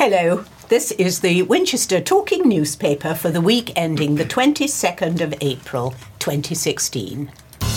Hello, this is the Winchester Talking Newspaper for the week ending the 22nd of April 2016.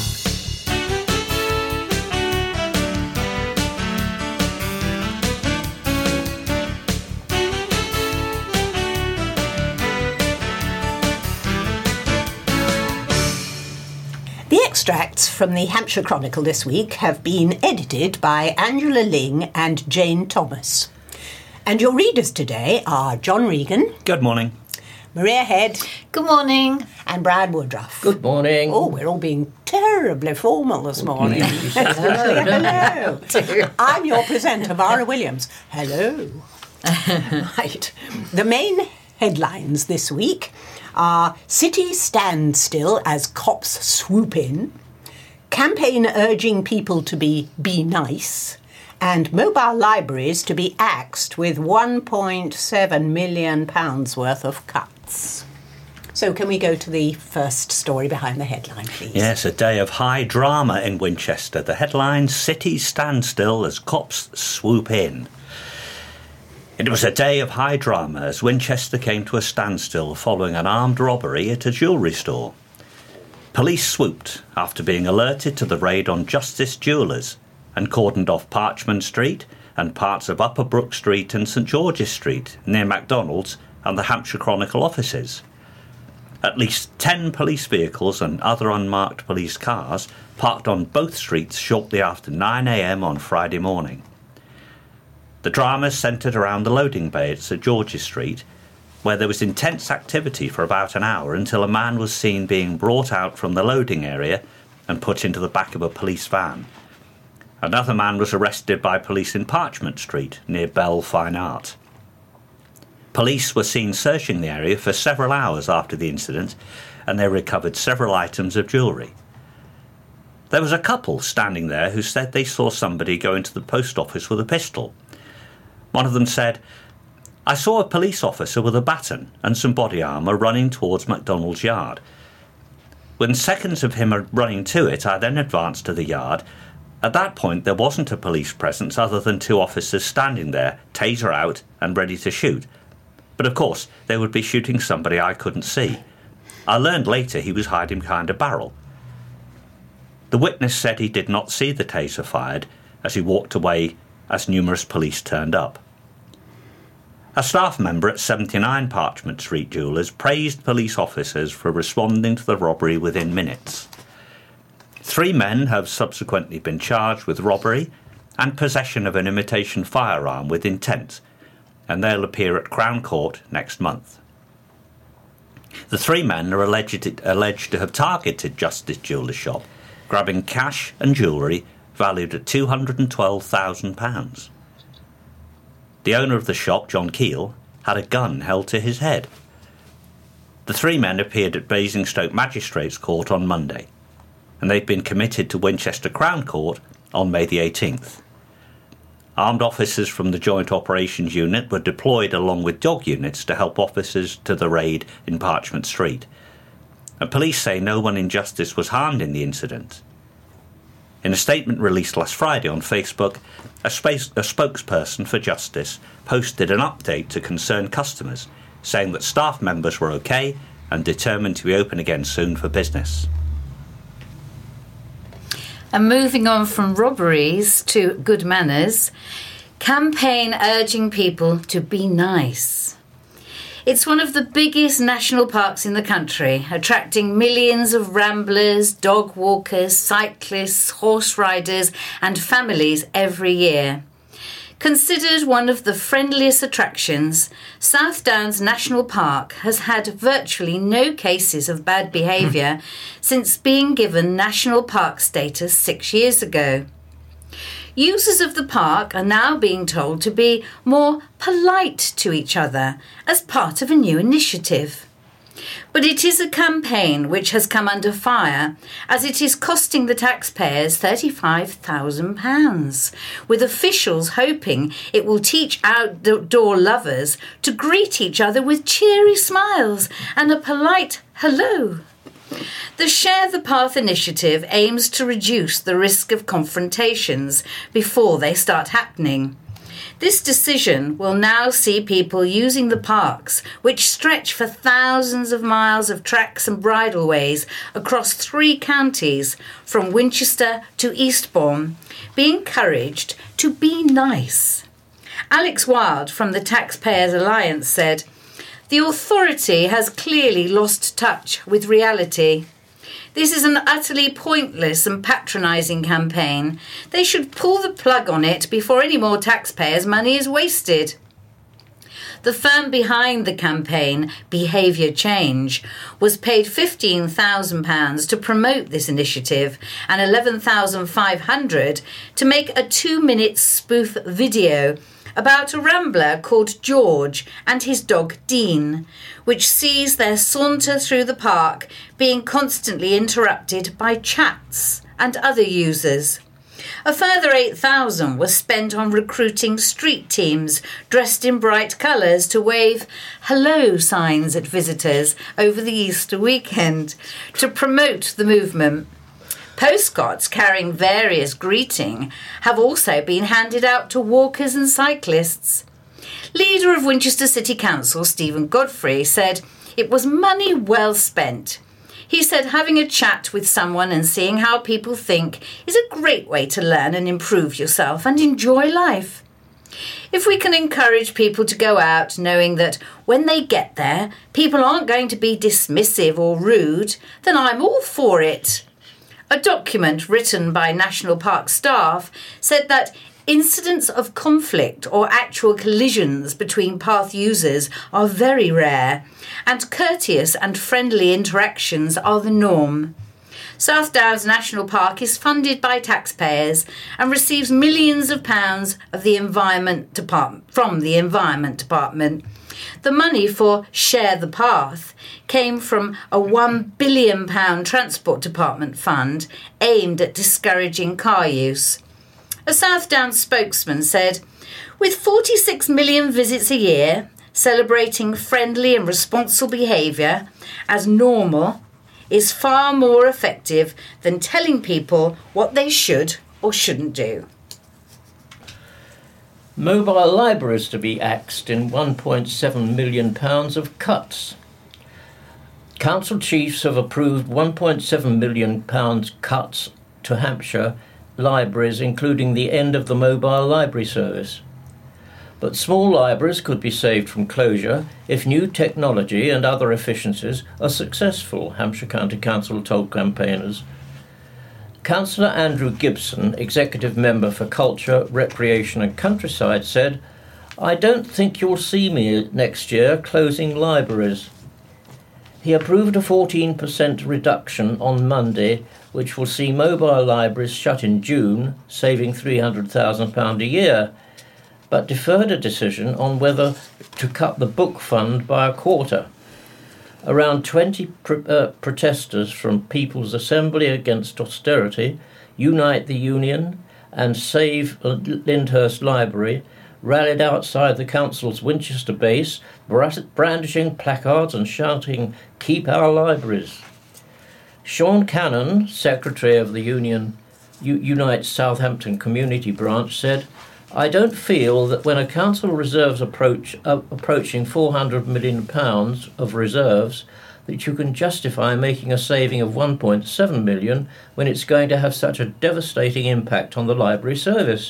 The extracts from the Hampshire Chronicle this week have been edited by Angela Ling and Jane Thomas. And your readers today are John Regan. Good morning. Maria Head. Good morning. And Brad Woodruff. Good morning. Oh, we're all being terribly formal this morning. Hello. I'm your presenter, Vara Williams. Hello. Right. The main headlines this week are City Standstill as Cops Swoop In, Campaign Urging People to be nice, and mobile libraries to be axed with £1.7 million worth of cuts. So can we go to the first story behind the headline, please? Yes, a day of high drama in Winchester. The headline, City Standstill as Cops Swoop In. It was a day of high drama as Winchester came to a standstill following an armed robbery at a jewellery store. Police swooped after being alerted to the raid on Justice Jewellers and cordoned off Parchman Street and parts of Upper Brook Street and St George's Street near McDonald's and the Hampshire Chronicle offices. At least 10 police vehicles and other unmarked police cars parked on both streets shortly after 9 a.m. on Friday morning. The drama centred around the loading bay at St George's Street, where there was intense activity for about an hour until a man was seen being brought out from the loading area and put into the back of a police van. Another man was arrested by police in Parchment Street, near Bell Fine Art. Police were seen searching the area for several hours after the incident, and they recovered several items of jewellery. There was a couple standing there who said they saw somebody go into the post office with a pistol. One of them said, "I saw a police officer with a baton and some body armour running towards McDonald's yard. Within seconds of him running to it, I then advanced to the yard. At that point, there wasn't a police presence other than two officers standing there, taser out and ready to shoot. But of course, they would be shooting somebody I couldn't see. I learned later he was hiding behind a barrel." The witness said he did not see the taser fired as he walked away as numerous police turned up. A staff member at 79 Parchment Street Jewellers praised police officers for responding to the robbery within minutes. 3 men have subsequently been charged with robbery and possession of an imitation firearm with intent, and they'll appear at Crown Court next month. The 3 men are alleged to have targeted Justice Jewellers' shop, grabbing cash and jewellery valued at £212,000. The owner of the shop, John Keel, had a gun held to his head. The 3 men appeared at Basingstoke Magistrates Court on Monday, and they've been committed to Winchester Crown Court on May the 18th. Armed officers from the Joint Operations Unit were deployed along with dog units to help officers to the raid in Parchment Street. And police say no one in Justice was harmed in the incident. In a statement released last Friday on Facebook, a spokesperson for Justice posted an update to concerned customers, saying that staff members were okay and determined to be open again soon for business. And moving on from robberies to good manners, campaign urging people to be nice. It's one of the biggest national parks in the country, attracting millions of ramblers, dog walkers, cyclists, horse riders and families every year. Considered one of the friendliest attractions, South Downs National Park has had virtually no cases of bad behaviour since being given national park status 6 years ago. Users of the park are now being told to be more polite to each other as part of a new initiative. But it is a campaign which has come under fire as it is costing the taxpayers £35,000, with officials hoping it will teach outdoor lovers to greet each other with cheery smiles and a polite hello. The Share the Path initiative aims to reduce the risk of confrontations before they start happening. This decision will now see people using the parks, which stretch for thousands of miles of tracks and bridleways across 3 counties, from Winchester to Eastbourne, be encouraged to be nice. Alex Wild from the Taxpayers Alliance said, "The authority has clearly lost touch with reality. This is an utterly pointless and patronising campaign. They should pull the plug on it before any more taxpayers' money is wasted." The firm behind the campaign, Behaviour Change, was paid £15,000 to promote this initiative and £11,500 to make a 2-minute spoof video about a rambler called George and his dog Dean, which sees their saunter through the park being constantly interrupted by chats and other users. A further £8,000 was spent on recruiting street teams dressed in bright colours to wave hello signs at visitors over the Easter weekend to promote the movement. Postcards carrying various greeting have also been handed out to walkers and cyclists. Leader of Winchester City Council, Stephen Godfrey, said it was money well spent. He said having a chat with someone and seeing how people think is a great way to learn and improve yourself and enjoy life. If we can encourage people to go out knowing that when they get there, people aren't going to be dismissive or rude, then I'm all for it. A document written by National Park staff said that incidents of conflict or actual collisions between path users are very rare, and courteous and friendly interactions are the norm. South Downs National Park is funded by taxpayers and receives millions of pounds of from the Environment Department. The money for Share the Path came from a £1 billion Transport Department fund aimed at discouraging car use. A South Downs spokesman said, "With 46 million visits a year, celebrating friendly and responsible behaviour as normal is far more effective than telling people what they should or shouldn't do." Mobile libraries to be axed in £1.7 million of cuts. Council chiefs have approved £1.7 million cuts to Hampshire libraries, including the end of the mobile library service. But small libraries could be saved from closure if new technology and other efficiencies are successful, Hampshire County Council told campaigners. Councillor Andrew Gibson, Executive Member for Culture, Recreation and Countryside, said, "I don't think you'll see me next year closing libraries." He approved a 14% reduction on Monday, which will see mobile libraries shut in June, saving £300,000 a year, but deferred a decision on whether to cut the book fund by a quarter. Around 20 protesters from People's Assembly Against Austerity, Unite the Union and Save Lyndhurst Library rallied outside the council's Winchester base, brandishing placards and shouting, "Keep our libraries." Sean Cannon, Secretary of the Unite Southampton Community Branch, said, "I don't feel that when a council reserves approaching £400 million of reserves, that you can justify making a saving of £1.7 million when it's going to have such a devastating impact on the library service.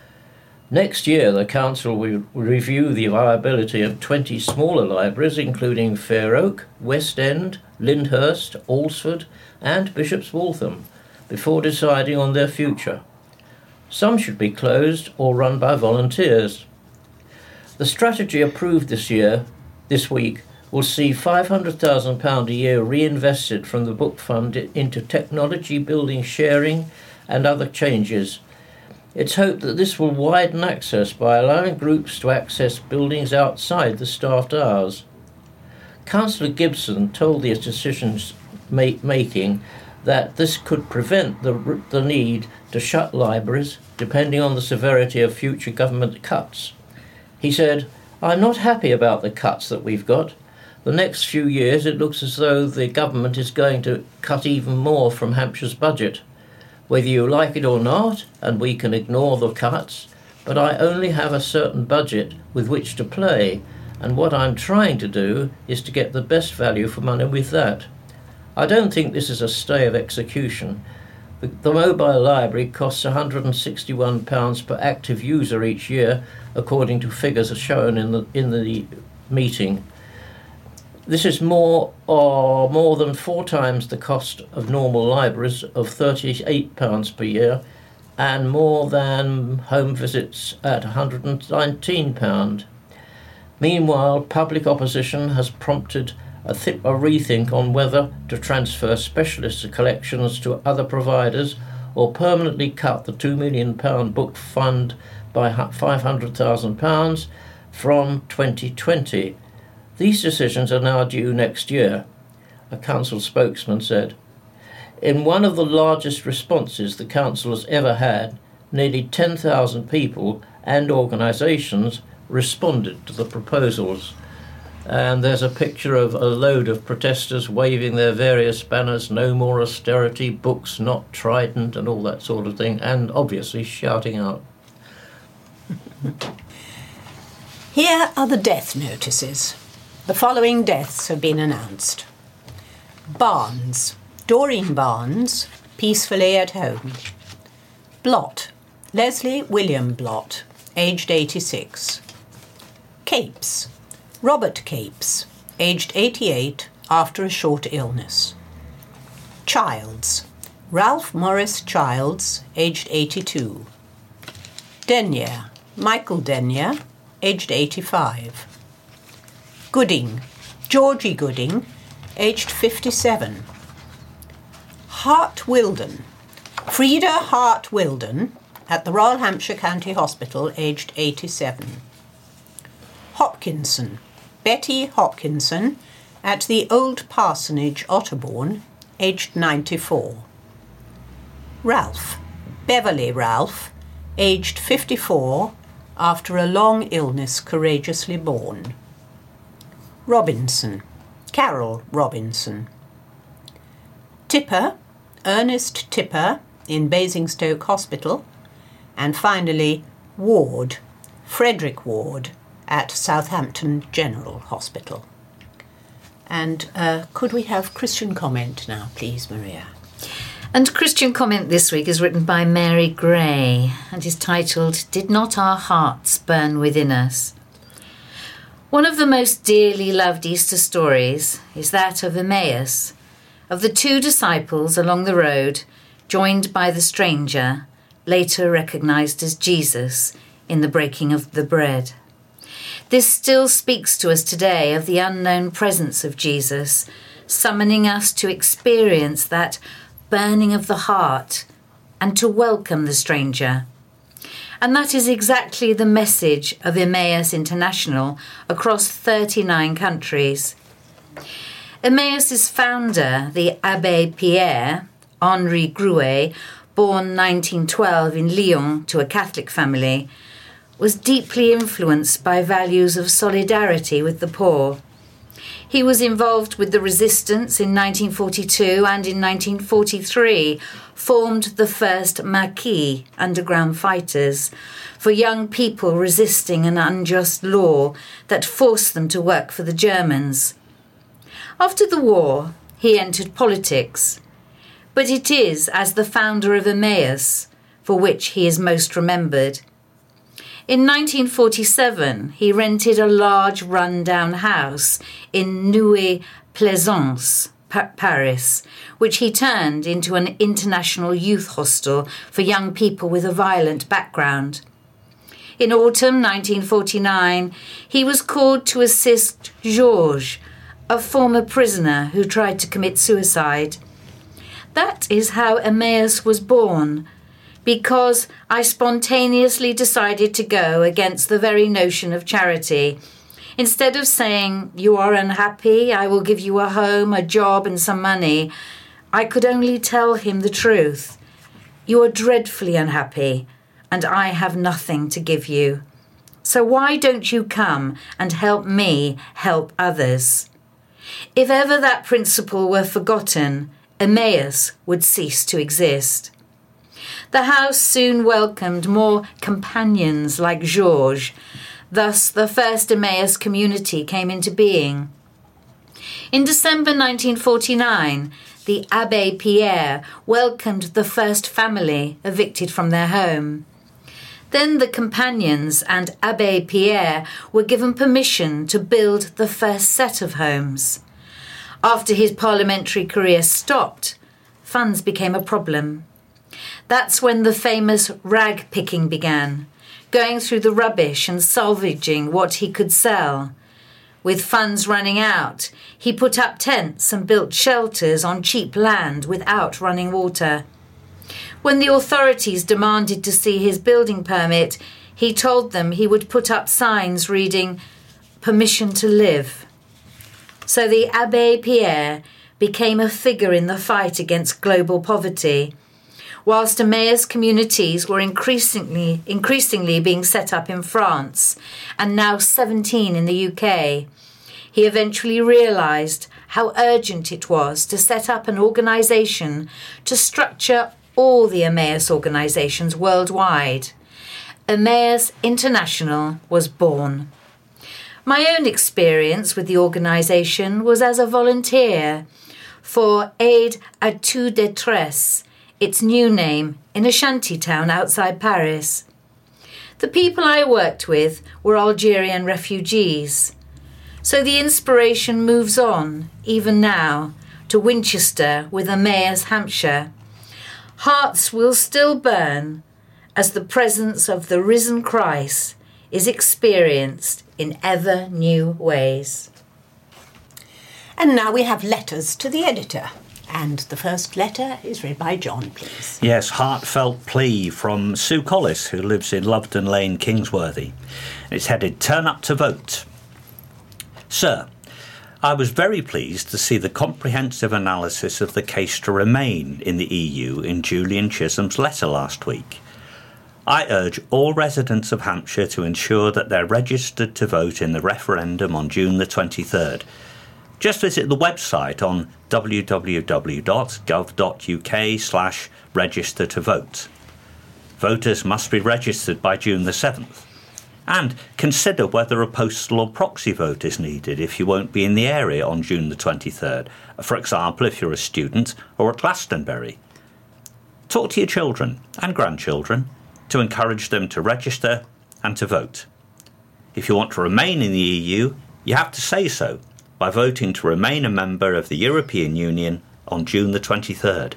Next year, the council will review the viability of 20 smaller libraries, including Fair Oak, West End, Lyndhurst, Alresford and Bishop's Waltham, before deciding on their future. Some should be closed or run by volunteers. The strategy approved this week, will see £500,000 a year reinvested from the book fund into technology, building sharing and other changes. It's hoped that this will widen access by allowing groups to access buildings outside the staffed hours. Councillor Gibson told the decisions making that this could prevent the need to shut libraries depending on the severity of future government cuts. He said, "I'm not happy about the cuts that we've got. The next few years it looks as though the government is going to cut even more from Hampshire's budget. Whether you like it or not, and we can ignore the cuts, but I only have a certain budget with which to play, and what I'm trying to do is to get the best value for money with that. I don't think this is a stay of execution. The mobile library costs £161 per active user each year, according to figures shown in the meeting. This is more than 4 times the cost of normal libraries of £38 per year, and more than home visits at £119. Meanwhile, public opposition has prompted a rethink on whether to transfer specialist collections to other providers or permanently cut the £2 million book fund by £500,000 from 2020. These decisions are now due next year, a council spokesman said. In one of the largest responses the council has ever had, nearly 10,000 people and organisations responded to the proposals. And there's a picture of a load of protesters waving their various banners, no more austerity, books not Trident, and all that sort of thing, and obviously shouting out. Here are the death notices. The following deaths have been announced. Barnes, Doreen Barnes, peacefully at home. Blott, Leslie William Blott, aged 86. Capes, Robert Capes, aged 88, after a short illness. Childs, Ralph Morris Childs, aged 82. Denyer, Michael Denyer, aged 85. Gooding, Georgie Gooding, aged 57. Hart Wilden, Frida Hart Wilden, at the Royal Hampshire County Hospital, aged 87. Hopkinson, Betty Hopkinson, at the Old Parsonage, Otterbourne, aged 94. Ralph, Beverley Ralph, aged 54, after a long illness courageously borne. Robinson, Carol Robinson. Tipper, Ernest Tipper, in Basingstoke Hospital. And finally, Ward, Frederick Ward, at Southampton General Hospital. And could we have Christian comment now, please, Maria? And Christian comment this week is written by Mary Gray and is titled, Did Not Our Hearts Burn Within Us? One of the most dearly loved Easter stories is that of Emmaus, of the 2 disciples along the road, joined by the stranger, later recognised as Jesus, in the breaking of the bread. This still speaks to us today of the unknown presence of Jesus, summoning us to experience that burning of the heart and to welcome the stranger. And that is exactly the message of Emmaus International across 39 countries. Emmaus's founder, the Abbé Pierre, Henri Grouet, born 1912 in Lyon to a Catholic family, was deeply influenced by values of solidarity with the poor. He was involved with the resistance in 1942 and in 1943 formed the first Maquis, underground fighters, for young people resisting an unjust law that forced them to work for the Germans. After the war, he entered politics, but it is as the founder of Emmaus for which he is most remembered. In 1947, he rented a large run-down house in Neuilly-Plaisance, Paris, which he turned into an international youth hostel for young people with a violent background. In autumn 1949, he was called to assist Georges, a former prisoner who tried to commit suicide. That is how Emmaus was born, because I spontaneously decided to go against the very notion of charity. Instead of saying, "You are unhappy, I will give you a home, a job and some money," I could only tell him the truth. "You are dreadfully unhappy, and I have nothing to give you. So why don't you come and help me help others?" If ever that principle were forgotten, Emmaus would cease to exist. The house soon welcomed more companions like Georges. Thus, the first Emmaus community came into being. In December 1949, the Abbé Pierre welcomed the first family evicted from their home. Then the companions and Abbé Pierre were given permission to build the first set of homes. After his parliamentary career stopped, funds became a problem. That's when the famous rag picking began, going through the rubbish and salvaging what he could sell. With funds running out, he put up tents and built shelters on cheap land without running water. When the authorities demanded to see his building permit, he told them he would put up signs reading, "Permission to live." So the Abbé Pierre became a figure in the fight against global poverty. Whilst Emmaus communities were increasingly being set up in France, and now 17 in the UK, he eventually realised how urgent it was to set up an organisation to structure all the Emmaus organisations worldwide. Emmaus International was born. My own experience with the organisation was as a volunteer for Aide à toute détresse, its new name, in a shanty town outside Paris. The people I worked with were Algerian refugees. So the inspiration moves on, even now, to Winchester with Emmaus, Hampshire. Hearts will still burn as the presence of the risen Christ is experienced in ever new ways. And now we have letters to the editor. And the first letter is read by John, please. Yes, heartfelt plea from Sue Collis, who lives in Lovedon Lane, Kingsworthy. It's headed, "Turn up to vote." Sir, I was very pleased to see the comprehensive analysis of the case to remain in the EU in Julian Chisholm's letter last week. I urge all residents of Hampshire to ensure that they're registered to vote in the referendum on June the 23rd. Just visit the website on www.gov.uk/register to vote. Voters must be registered by June the 7th. And consider whether a postal or proxy vote is needed if you won't be in the area on June the 23rd, for example if you're a student or at Glastonbury. Talk to your children and grandchildren to encourage them to register and to vote. If you want to remain in the EU, you have to say so by voting to remain a member of the European Union on June the 23rd.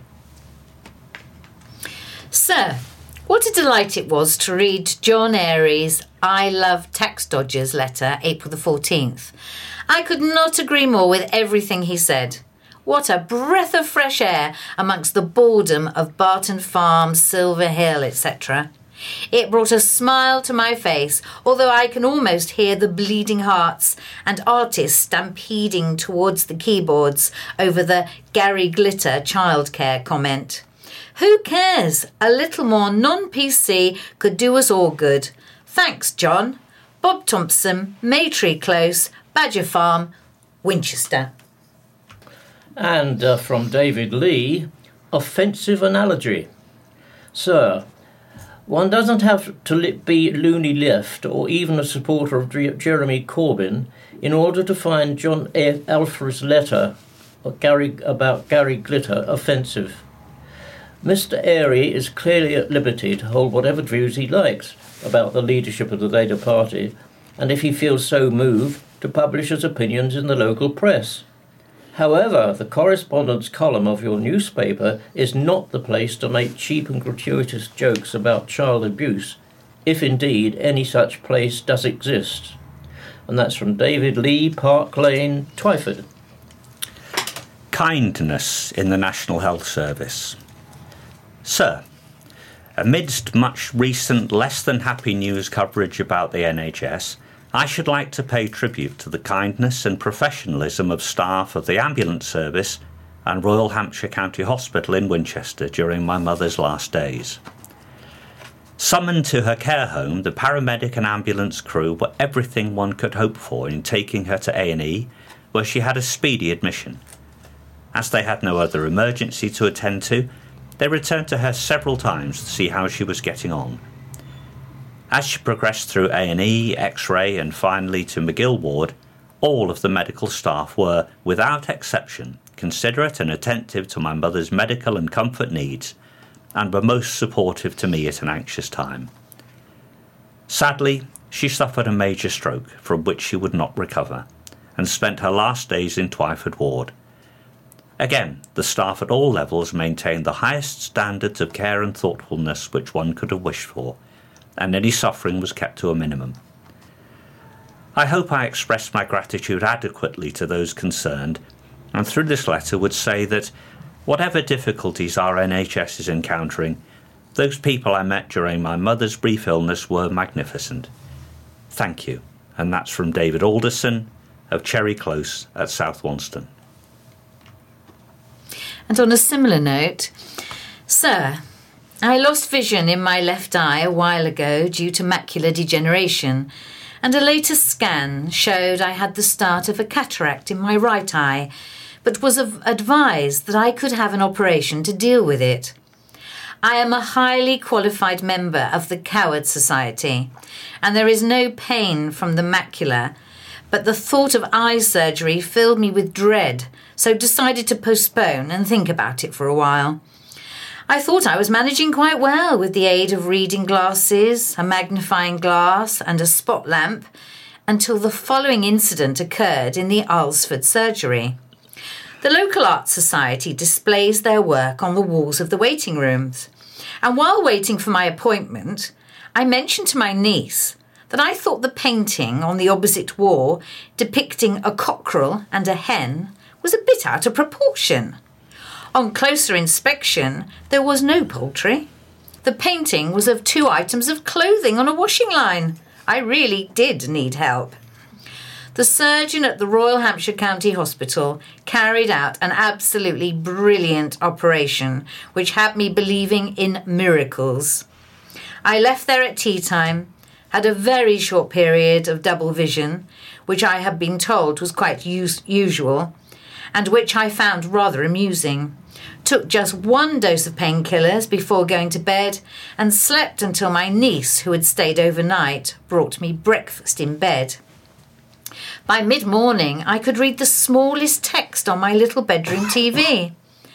Sir, what a delight it was to read John Airy's I Love Tax Dodgers letter, April the 14th. I could not agree more with everything he said. What a breath of fresh air amongst the boredom of Barton Farm, Silver Hill, etc. It brought a smile to my face, although I can almost hear the bleeding hearts and artists stampeding towards the keyboards over the Gary Glitter childcare comment. Who cares? A little more non-PC could do us all good. Thanks, John. Bob Thompson, Maytree Close, Badger Farm, Winchester. And from David Lee, offensive analogy. Sir, one doesn't have to be loony left or even a supporter of Jeremy Corbyn in order to find John Alfred's letter about Gary Glitter offensive. Mr. Airy is clearly at liberty to hold whatever views he likes about the leadership of the Labour Party, and if he feels so moved, to publish his opinions in the local press. However, the correspondence column of your newspaper is not the place to make cheap and gratuitous jokes about child abuse, if indeed any such place does exist. And that's from David Lee, Park Lane, Twyford. Kindness in the National Health Service. Sir, amidst much recent less than happy news coverage about the NHS, I should like to pay tribute to the kindness and professionalism of staff of the ambulance service and Royal Hampshire County Hospital in Winchester during my mother's last days. Summoned to her care home, the paramedic and ambulance crew were everything one could hope for in taking her to A&E, where she had a speedy admission. As they had no other emergency to attend to, They returned to her several times to see how she was getting on. As she progressed through A&E, X-ray and finally to McGill Ward, all of the medical staff were, without exception, considerate and attentive to my mother's medical and comfort needs, and were most supportive to me at an anxious time. Sadly, she suffered a major stroke from which she would not recover, and spent her last days in Twyford Ward. Again, the staff at all levels maintained the highest standards of care and thoughtfulness which one could have wished for, and any suffering was kept to a minimum. I hope I expressed my gratitude adequately to those concerned, and through this letter would say that whatever difficulties our NHS is encountering, those people I met during my mother's brief illness were magnificent. Thank you. And that's from David Alderson of Cherry Close at South Wonston. And on a similar note, Sir, I lost vision in my left eye a while ago due to macular degeneration, and a later scan showed I had the start of a cataract in my right eye, but was advised that I could have an operation to deal with it. I am a highly qualified member of the Coward Society, and there is no pain from the macula, but the thought of eye surgery filled me with dread, so decided to postpone and think about it for a while. I thought I was managing quite well with the aid of reading glasses, a magnifying glass and a spot lamp, until the following incident occurred in the Alresford surgery. The local art society displays their work on the walls of the waiting rooms, and while waiting for my appointment, I mentioned to my niece that I thought the painting on the opposite wall depicting a cockerel and a hen was a bit out of proportion. On closer inspection, there was no poultry. The painting was of 2 items of clothing on a washing line. I really did need help. The surgeon at the Royal Hampshire County Hospital carried out an absolutely brilliant operation, which had me believing in miracles. I left there at tea time, had a very short period of double vision, which I had been told was quite usual, and which I found rather amusing. Took just 1 dose of painkillers before going to bed, and slept until my niece, who had stayed overnight, brought me breakfast in bed. By mid-morning, I could read the smallest text on my little bedroom TV.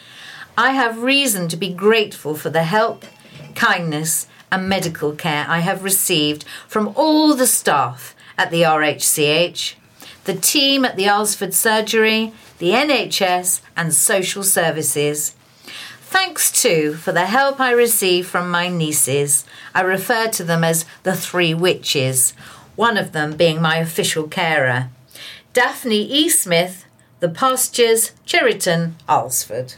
I have reason to be grateful for the help, kindness and medical care I have received from all the staff at the RHCH, the team at the Alresford Surgery, the NHS and social services. Thanks too for the help I received from my nieces. I refer to them as the 3 witches, one of them being my official carer. Daphne E. Smith, The Pastures, Cheriton, Alresford.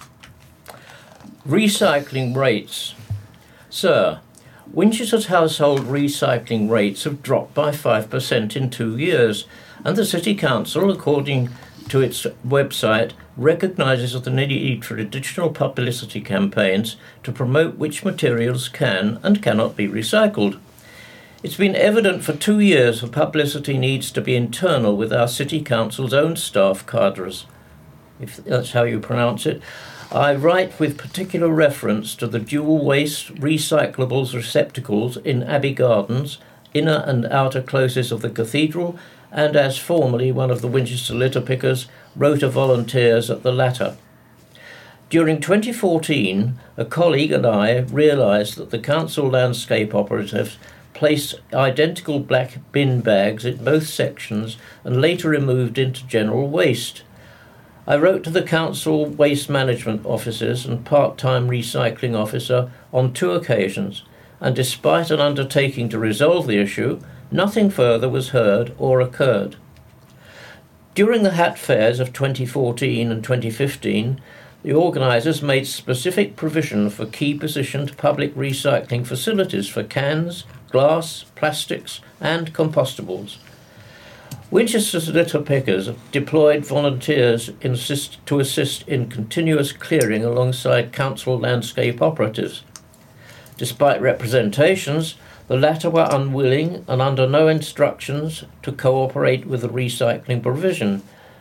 Recycling rates. Sir, Winchester's household recycling rates have dropped by 5% in 2 years, and the City Council, according to its website, recognises the need for additional publicity campaigns to promote which materials can and cannot be recycled. It's been evident for 2 years the publicity needs to be internal with our City Council's own staff cadres, if that's how you pronounce it. I write with particular reference to the dual waste recyclables receptacles in Abbey Gardens, inner and outer closes of the cathedral, and as formerly one of the Winchester litter pickers, rota volunteers at the latter. During 2014, a colleague and I realised that the council landscape operatives placed identical black bin bags in both sections and later removed into general waste. I wrote to the council waste management officers and part-time recycling officer on 2 occasions, and despite an undertaking to resolve the issue, nothing further was heard or occurred. During the Hat Fairs of 2014 and 2015, the organisers made specific provision for key positioned public recycling facilities for cans, glass, plastics and compostables. Winchester's litter pickers deployed volunteers to assist in continuous clearing alongside council landscape operatives. Despite representations, the latter were unwilling and under no instructions to cooperate with the recycling provision.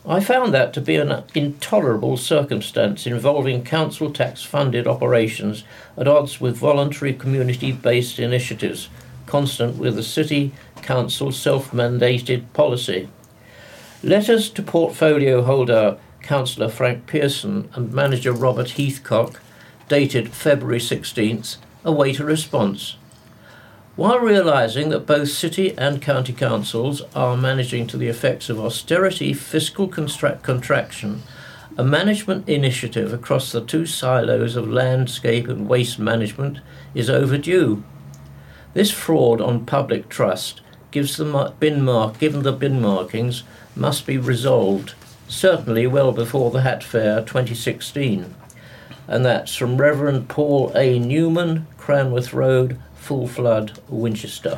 I found that to be an intolerable circumstance involving council tax-funded operations at odds with voluntary community-based initiatives, constant with the City Council's self-mandated policy. Letters to portfolio holder Councillor Frank Pearson and manager Robert Heathcock, dated February 16th, await a response. While realising that both city and county councils are managing to the effects of austerity fiscal contraction, a management initiative across the two silos of landscape and waste management is overdue. This fraud on public trust given the bin markings must be resolved, certainly well before the Hat Fair 2016. And that's from Reverend Paul A. Newman, Cranworth Road, Full Flood, Winchester.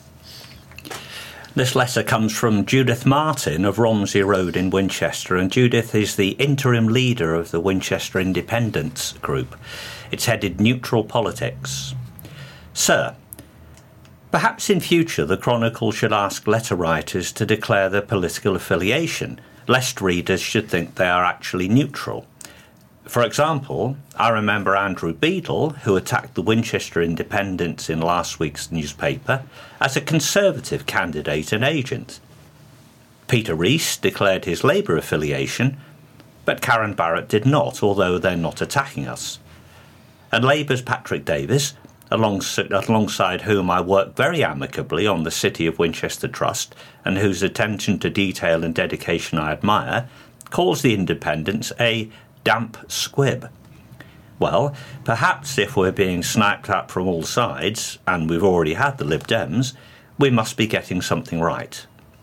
This letter comes from Judith Martin of Romsey Road in Winchester, and Judith is the interim leader of the Winchester Independence Group. It's headed Neutral Politics. Sir, perhaps in future the Chronicle should ask letter writers to declare their political affiliation, lest readers should think they are actually neutral. For example, I remember Andrew Beadle, who attacked the Winchester Independents in last week's newspaper, as a Conservative candidate and agent. Peter Rees declared his Labour affiliation, but Karen Barrett did not, although they're not attacking us. And Labour's Patrick Davis, alongside whom I work very amicably on the City of Winchester Trust, and whose attention to detail and dedication I admire, calls the Independents a damp squib. Well, perhaps if we're being sniped at from all sides, and we've already had the Lib Dems, we must be getting something right.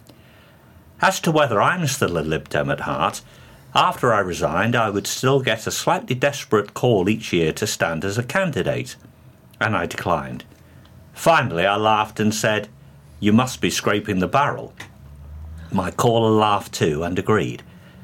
As to whether I'm still a Lib Dem at heart, after I resigned I would still get a slightly desperate call each year to stand as a candidate, and I declined. Finally I laughed and said, "You must be scraping the barrel." My caller laughed too and agreed.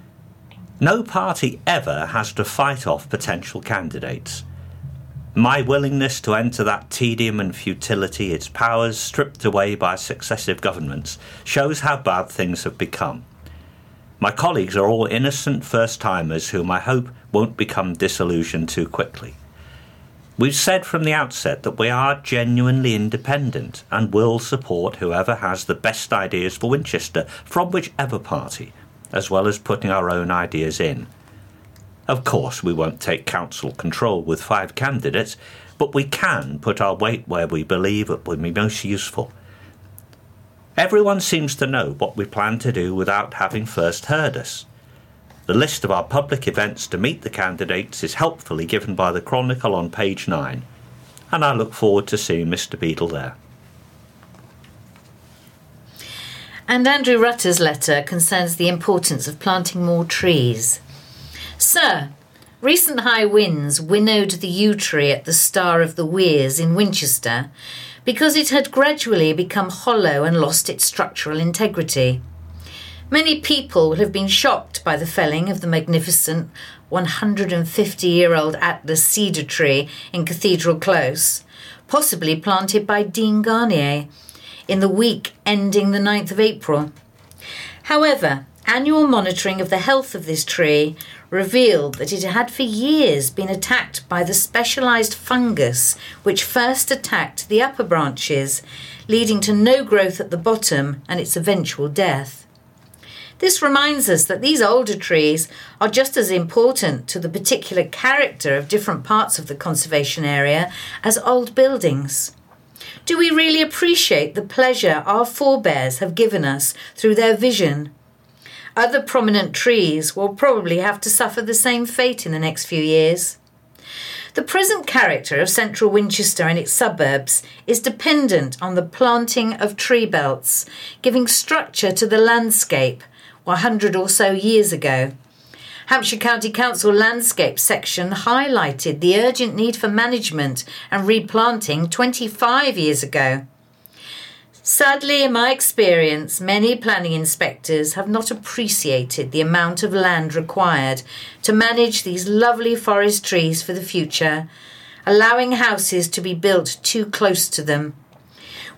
No party ever has to fight off potential candidates. My willingness to enter that tedium and futility, its powers stripped away by successive governments, shows how bad things have become. My colleagues are all innocent first-timers whom I hope won't become disillusioned too quickly. We've said from the outset that we are genuinely independent and will support whoever has the best ideas for Winchester, from whichever party, as well as putting our own ideas in. Of course, we won't take council control with 5 candidates, but we can put our weight where we believe it will be most useful. Everyone seems to know what we plan to do without having first heard us. The list of our public events to meet the candidates is helpfully given by the Chronicle on page 9, and I look forward to seeing Mr. Beadle there. And Andrew Rutter's letter concerns the importance of planting more trees. Sir, recent high winds winnowed the yew tree at the Star of the Weirs in Winchester because it had gradually become hollow and lost its structural integrity. Many people will have been shocked by the felling of the magnificent 150-year-old Atlas cedar tree in Cathedral Close, possibly planted by Dean Garnier, in the week ending the 9th of April. However, annual monitoring of the health of this tree revealed that it had for years been attacked by the specialised fungus which first attacked the upper branches, leading to no growth at the bottom and its eventual death. This reminds us that these older trees are just as important to the particular character of different parts of the conservation area as old buildings. Do we really appreciate the pleasure our forebears have given us through their vision? Other prominent trees will probably have to suffer the same fate in the next few years. The present character of central Winchester and its suburbs is dependent on the planting of tree belts, giving structure to the landscape 100 or so years ago. Hampshire County Council Landscape section highlighted the urgent need for management and replanting 25 years ago. Sadly, in my experience, many planning inspectors have not appreciated the amount of land required to manage these lovely forest trees for the future, allowing houses to be built too close to them.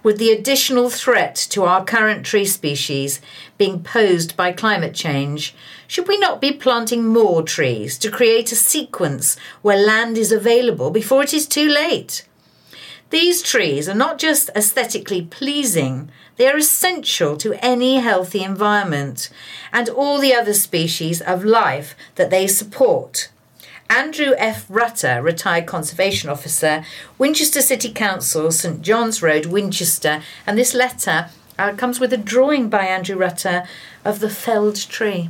With the additional threat to our current tree species being posed by climate change, should we not be planting more trees to create a sequence where land is available before it is too late? These trees are not just aesthetically pleasing, they are essential to any healthy environment and all the other species of life that they support. Andrew F. Rutter, retired conservation officer, Winchester City Council, St John's Road, Winchester. And this letter comes with a drawing by Andrew Rutter of the felled tree.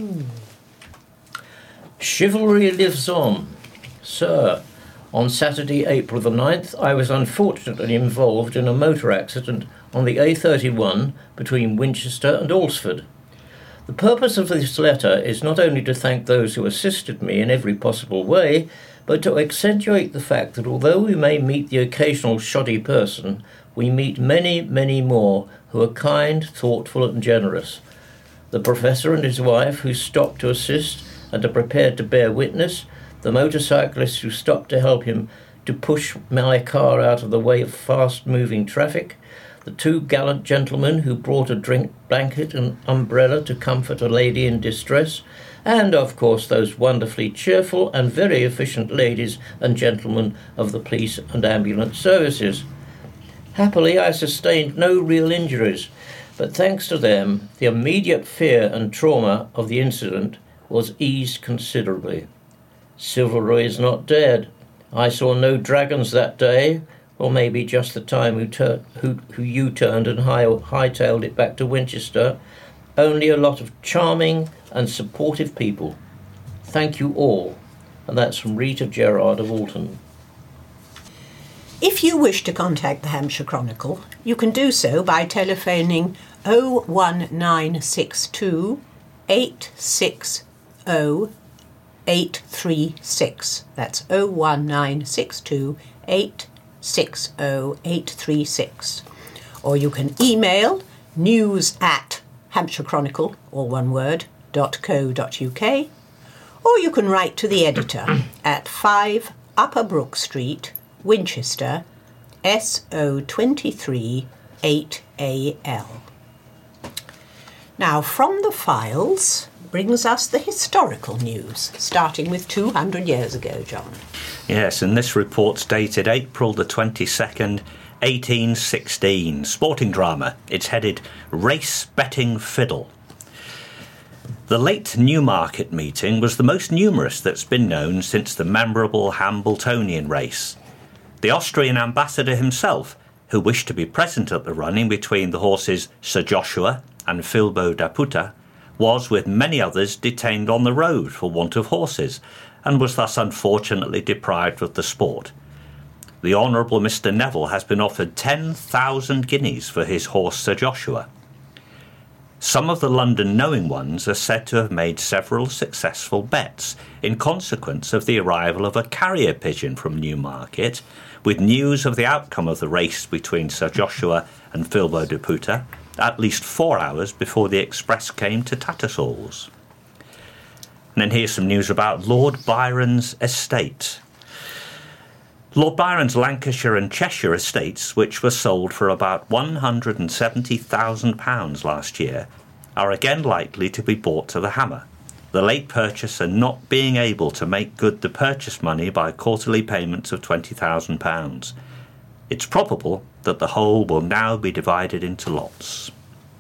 Chivalry lives on. Sir, on Saturday, April the 9th, I was unfortunately involved in a motor accident on the A31 between Winchester and Alresford. The purpose of this letter is not only to thank those who assisted me in every possible way, but to accentuate the fact that although we may meet the occasional shoddy person, we meet many, many more who are kind, thoughtful and generous. The professor and his wife who stopped to assist and are prepared to bear witness, the motorcyclist who stopped to help him to push my car out of the way of fast-moving traffic, the two gallant gentlemen who brought a drink blanket and umbrella to comfort a lady in distress, and, of course, those wonderfully cheerful and very efficient ladies and gentlemen of the police and ambulance services. Happily, I sustained no real injuries, but thanks to them, the immediate fear and trauma of the incident was eased considerably. Chivalry is not dead. I saw no dragons that day, or maybe just the time who U-turned and hightailed it back to Winchester, only a lot of charming and supportive people. Thank you all. And that's from Rita Gerard of Alton. If you wish to contact the Hampshire Chronicle, you can do so by telephoning 01962 860 836. That's 01962 860-836. Or you can email news@HampshireChronicle, all one word, .co.uk, or you can write to the editor at 5 Upper Brook Street, Winchester, SO23 8AL. Now, from the files brings us the historical news, starting with 200 years ago, John. Yes, and this report's dated April the 22nd, 1816. Sporting drama. It's headed Race Betting Fiddle. The late Newmarket meeting was the most numerous that's been known since the memorable Hambletonian race. The Austrian ambassador himself, who wished to be present at the running between the horses Sir Joshua and Filbo da Puta, was, with many others, detained on the road for want of horses, and was thus unfortunately deprived of the sport. The Honourable Mr. Neville has been offered 10,000 guineas for his horse Sir Joshua. Some of the London knowing ones are said to have made several successful bets in consequence of the arrival of a carrier pigeon from Newmarket, with news of the outcome of the race between Sir Joshua and Filbo da Puta at least 4 hours before the express came to Tattersall's. And then here's some news about Lord Byron's estate. Lord Byron's Lancashire and Cheshire estates, which were sold for about £170,000 last year, are again likely to be brought to the hammer, the late purchaser not being able to make good the purchase money by quarterly payments of £20,000. It's probable that the whole will now be divided into lots.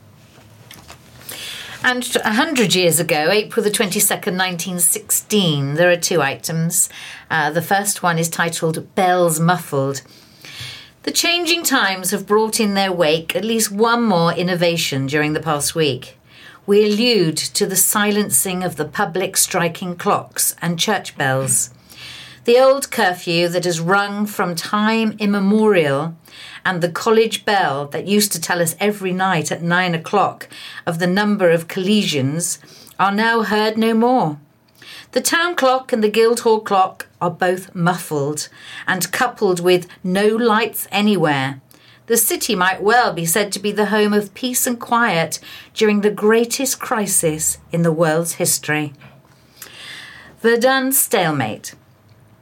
And 100 years ago, April the 22nd, 1916, there are two items. The first one is titled Bells Muffled. The changing times have brought in their wake at least one more innovation during the past week. We allude to the silencing of the public striking clocks and church bells. The old curfew that has rung from time immemorial, and the college bell that used to tell us every night at 9 o'clock of the number of collisions, are now heard no more. The town clock and the Guildhall clock are both muffled, and coupled with no lights anywhere, the city might well be said to be the home of peace and quiet during the greatest crisis in the world's history. Verdun stalemate.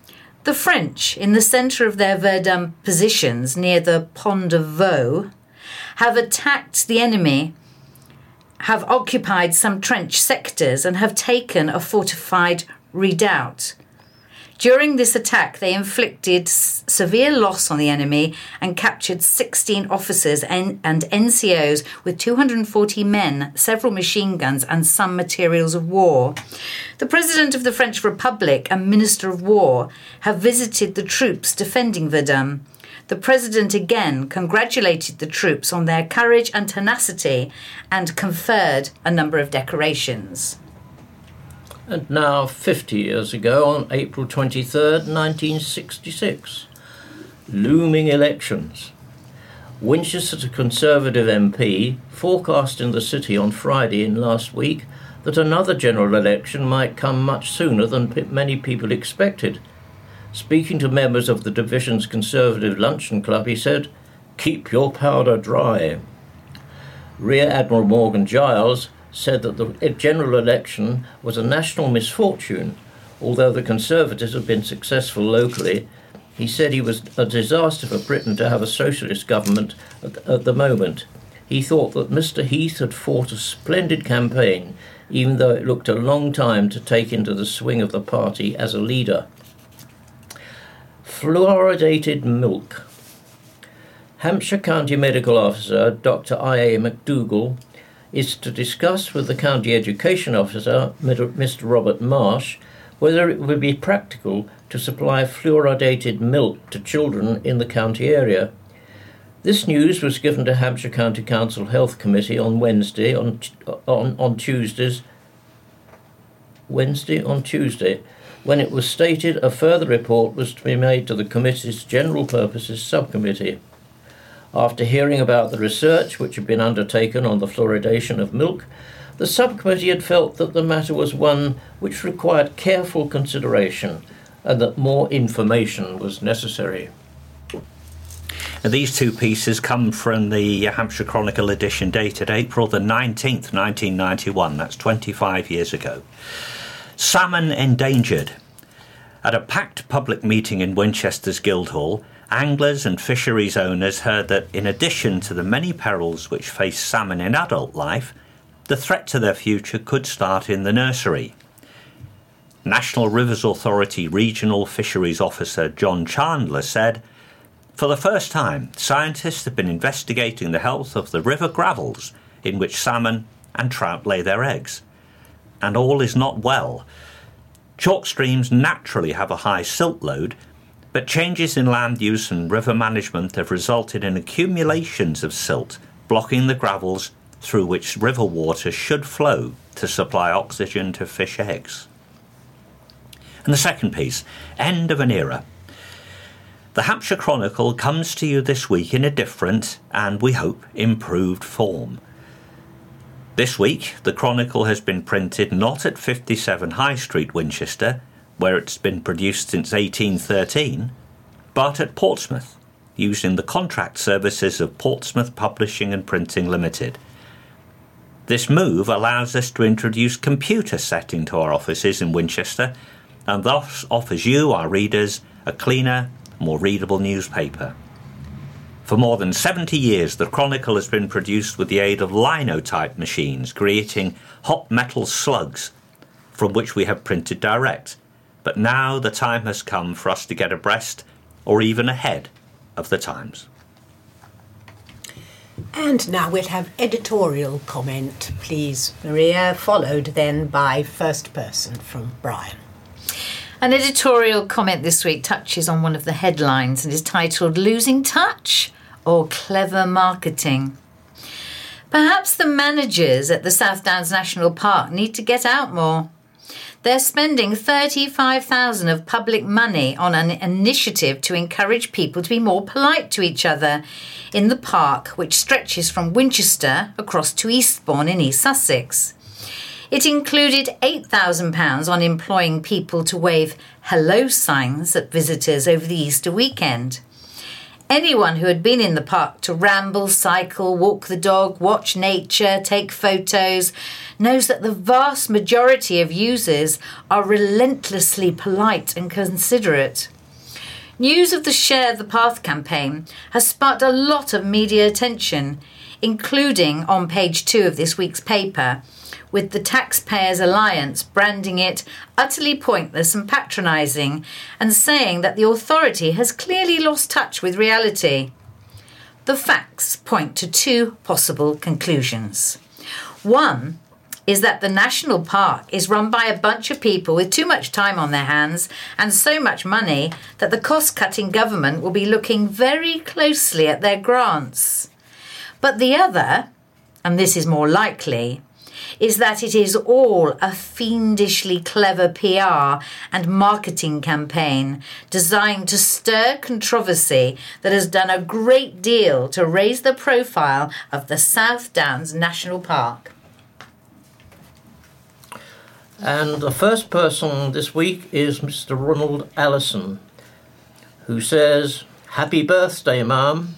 The French, in the centre of their Verdun positions near the Pont de Vaux, have attacked the enemy, have occupied some trench sectors and have taken a fortified redoubt. During this attack, they inflicted severe loss on the enemy and captured 16 officers and NCOs with 240 men, several machine guns and some materials of war. The President of the French Republic and Minister of War have visited the troops defending Verdun. The President again congratulated the troops on their courage and tenacity and conferred a number of decorations. And now, 50 years ago, on April 23rd, 1966, looming elections. Winchester Conservative MP forecast in the City on Friday in last week that another general election might come much sooner than many people expected. Speaking to members of the division's Conservative Luncheon Club, he said, "Keep your powder dry." Rear Admiral Morgan Giles said that the general election was a national misfortune. Although the Conservatives have been successful locally, he said it was a disaster for Britain to have a socialist government at the moment. He thought that Mr. Heath had fought a splendid campaign, even though it looked a long time to take into the swing of the party as a leader. Fluoridated milk. Hampshire County Medical Officer Dr. I.A. McDougall is to discuss with the County Education Officer, Mr. Robert Marsh, whether it would be practical to supply fluoridated milk to children in the county area. This news was given to Hampshire County Council Health Committee on Tuesday, when it was stated a further report was to be made to the committee's General Purposes Subcommittee. After hearing about the research which had been undertaken on the fluoridation of milk, the subcommittee had felt that the matter was one which required careful consideration and that more information was necessary. Now, these two pieces come from the Hampshire Chronicle edition dated April the 19th, 1991. That's 25 years ago. Salmon endangered. At a packed public meeting in Winchester's Guildhall, anglers and fisheries owners heard that in addition to the many perils which face salmon in adult life, the threat to their future could start in the nursery. National Rivers Authority Regional Fisheries Officer John Chandler said, "For the first time, scientists have been investigating the health of the river gravels in which salmon and trout lay their eggs. And all is not well. Chalk streams naturally have a high silt load, but changes in land use and river management have resulted in accumulations of silt blocking the gravels through which river water should flow to supply oxygen to fish eggs." And the second piece, End of an Era. The Hampshire Chronicle comes to you this week in a different and, we hope, improved form. This week, the Chronicle has been printed not at 57 High Street, Winchester, where it's been produced since 1813, but at Portsmouth, using the contract services of Portsmouth Publishing and Printing Limited. This move allows us to introduce computer setting to our offices in Winchester and thus offers you, our readers, a cleaner, more readable newspaper. For more than 70 years, the Chronicle has been produced with the aid of linotype machines, creating hot metal slugs from which we have printed direct. But now the time has come for us to get abreast, or even ahead, of the times. And now we'll have editorial comment, please, Maria, followed then by first person from Brian. An editorial comment this week touches on one of the headlines and is titled "Losing Touch or Clever Marketing?" Perhaps the managers at the South Downs National Park need to get out more. They're spending $35,000 of public money on an initiative to encourage people to be more polite to each other in the park, which stretches from Winchester across to Eastbourne in East Sussex. It included £8,000 on employing people to wave hello signs at visitors over the Easter weekend. Anyone who had been in the park to ramble, cycle, walk the dog, watch nature, take photos, knows that the vast majority of users are relentlessly polite and considerate. News of the Share the Path campaign has sparked a lot of media attention, including on page 2 of this week's paper, with the Taxpayers Alliance branding it utterly pointless and patronising and saying that the authority has clearly lost touch with reality. The facts point to 2 possible conclusions. One is that the national park is run by a bunch of people with too much time on their hands and so much money that the cost-cutting government will be looking very closely at their grants. But the other, and this is more likely, is that it is all a fiendishly clever PR and marketing campaign designed to stir controversy that has done a great deal to raise the profile of the South Downs National Park. And the first person this week is Mr. Ronald Allison, who says, "Happy birthday, Mum."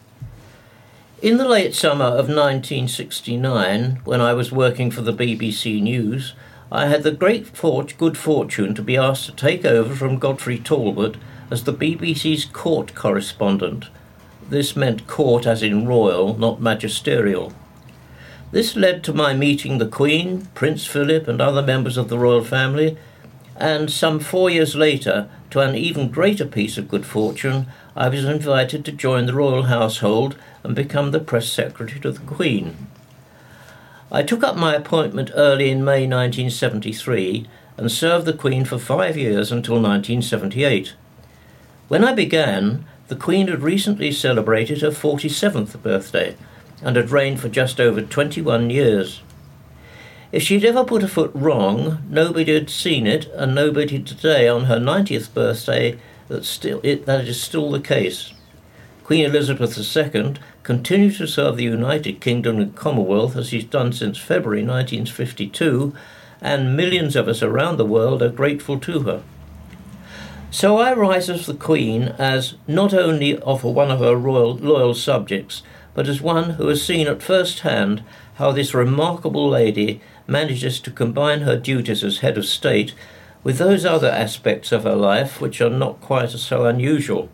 In the late summer of 1969, when I was working for the BBC News, I had the good fortune to be asked to take over from Godfrey Talbot as the BBC's court correspondent. This meant court as in royal, not magisterial. This led to my meeting the Queen, Prince Philip and other members of the royal family, and some 4 years later, to an even greater piece of good fortune, I was invited to join the royal household and become the press secretary to the Queen. I took up my appointment early in May 1973 and served the Queen for 5 years until 1978. When I began, the Queen had recently celebrated her 47th birthday and had reigned for just over 21 years. If she'd ever put a foot wrong, nobody had seen it, and nobody today on her 90th birthday that is still the case. Queen Elizabeth II continued to serve the United Kingdom and Commonwealth as she's done since February 1952, and millions of us around the world are grateful to her. So I rise as the Queen as not only of one of her loyal subjects, but as one who has seen at first hand how this remarkable lady manages to combine her duties as head of state with those other aspects of her life which are not quite so unusual.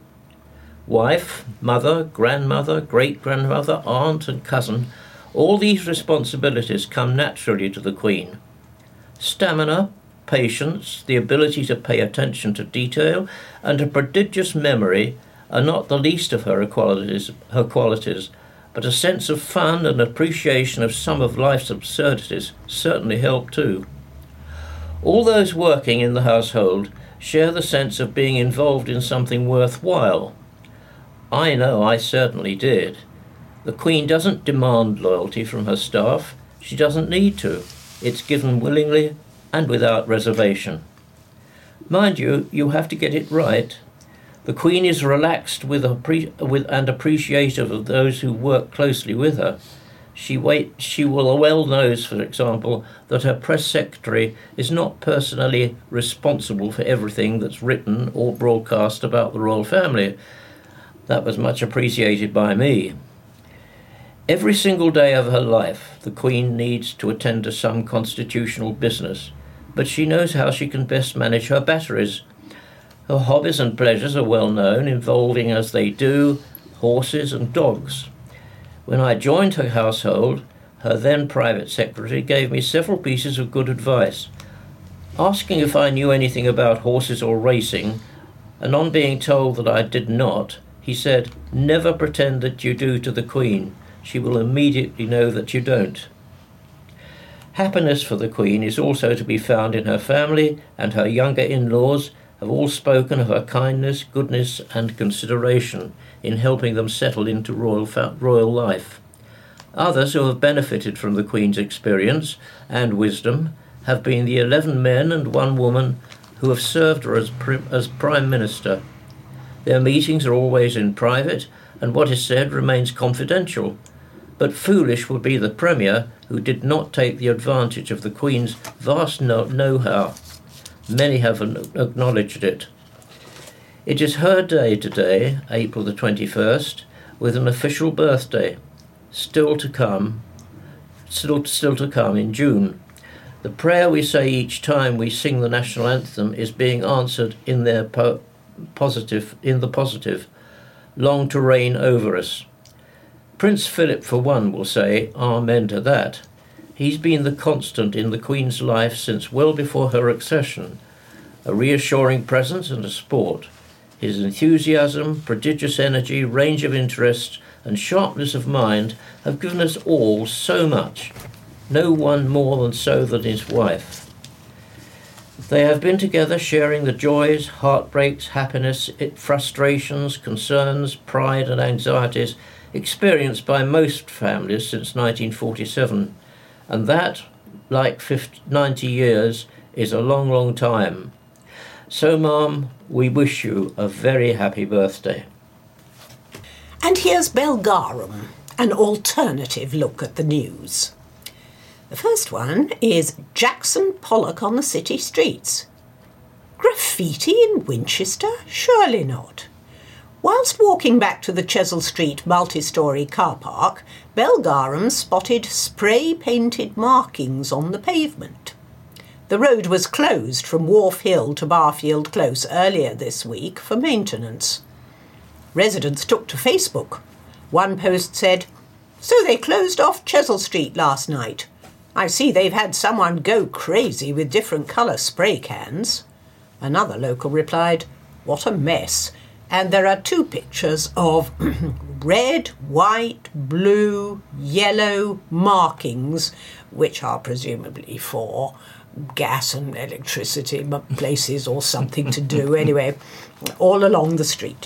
Wife, mother, grandmother, great-grandmother, aunt and cousin, all these responsibilities come naturally to the Queen. Stamina, patience, the ability to pay attention to detail, and a prodigious memory are not the least of her qualities, but a sense of fun and appreciation of some of life's absurdities certainly help too. All those working in the household share the sense of being involved in something worthwhile. I know I certainly did. The Queen doesn't demand loyalty from her staff. She doesn't need to. It's given willingly and without reservation. Mind you, you have to get it right. The Queen is relaxed with and appreciative of those who work closely with her. She well knows, for example, that her press secretary is not personally responsible for everything that's written or broadcast about the royal family. That was much appreciated by me. Every single day of her life, the Queen needs to attend to some constitutional business, but she knows how she can best manage her batteries. Her hobbies and pleasures are well known, involving, as they do, horses and dogs. When I joined her household, her then private secretary gave me several pieces of good advice. Asking if I knew anything about horses or racing, and on being told that I did not, he said, "Never pretend that you do to the Queen. She will immediately know that you don't." Happiness for the Queen is also to be found in her family, and her younger in-laws have all spoken of her kindness, goodness and consideration in helping them settle into royal life. Others who have benefited from the Queen's experience and wisdom have been the 11 men and 1 woman who have served her as Prime Minister. Their meetings are always in private, and what is said remains confidential. But foolish would be the Premier who did not take the advantage of the Queen's vast know-how. Many have acknowledged it. It is her day today, April the 21st, with an official birthday, still to come in June. The prayer we say each time we sing the national anthem is being answered in their positive, long to reign over us. Prince Philip, for one, will say amen to that. He's been the constant in the Queen's life since well before her accession, a reassuring presence and a sport. His enthusiasm, prodigious energy, range of interest, and sharpness of mind have given us all so much, no one more than so than his wife. They have been together sharing the joys, heartbreaks, happiness, frustrations, concerns, pride and anxieties experienced by most families since 1947, and that, like 90 years, is a long, long time. So, Ma'am, we wish you a very happy birthday. And here's Belgarum, an alternative look at the news. The first one is Jackson Pollock on the city streets. Graffiti in Winchester? Surely not. Whilst walking back to the Chesil Street multi-storey car park, Belgarum spotted spray-painted markings on the pavement. The road was closed from Wharf Hill to Barfield Close earlier this week for maintenance. Residents took to Facebook. One post said, "So they closed off Chesil Street last night. I see they've had someone go crazy with different colour spray cans." Another local replied, "What a mess." And there are two pictures of red, white, blue, yellow markings, which are presumably for gas and electricity places or something to do, anyway, all along the street.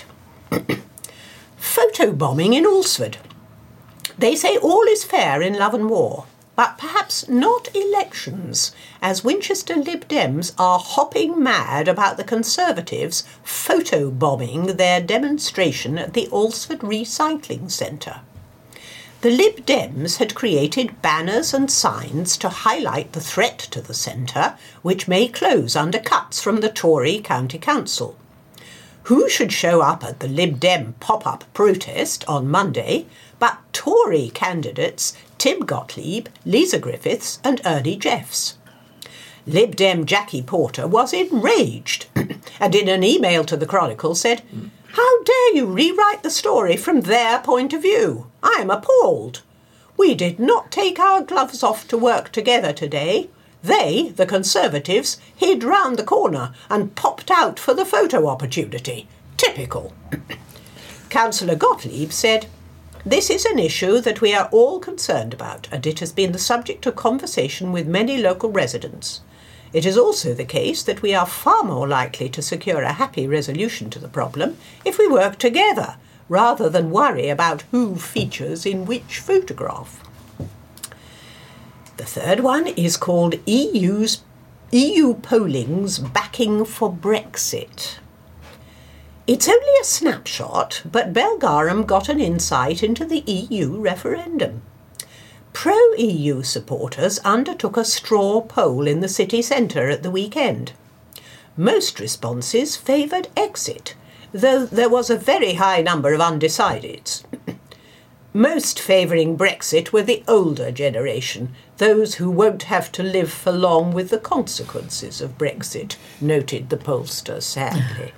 Photobombing in Alresford. They say all is fair in love and war, but perhaps not elections, as Winchester Lib Dems are hopping mad about the Conservatives photobombing their demonstration at the Alresford Recycling Centre. The Lib Dems had created banners and signs to highlight the threat to the centre, which may close under cuts from the Tory County Council. Who should show up at the Lib Dem pop-up protest on Monday but Tory candidates Tim Gottlieb, Lisa Griffiths and Ernie Jeffs? Lib Dem Jackie Porter was enraged and in an email to the Chronicle said, "How dare you rewrite the story from their point of view? I am appalled. We did not take our gloves off to work together today. They, the Conservatives, hid round the corner and popped out for the photo opportunity. Typical." Councillor Gottlieb said, "This is an issue that we are all concerned about, and it has been the subject of conversation with many local residents. It is also the case that we are far more likely to secure a happy resolution to the problem if we work together, rather than worry about who features in which photograph." The third one is called EU polling's backing for Brexit. It's only a snapshot, but Belgarum got an insight into the EU referendum. Pro-EU supporters undertook a straw poll in the city centre at the weekend. Most responses favoured exit, though there was a very high number of undecideds. Most favouring Brexit were the older generation, those who won't have to live for long with the consequences of Brexit, noted the pollster sadly.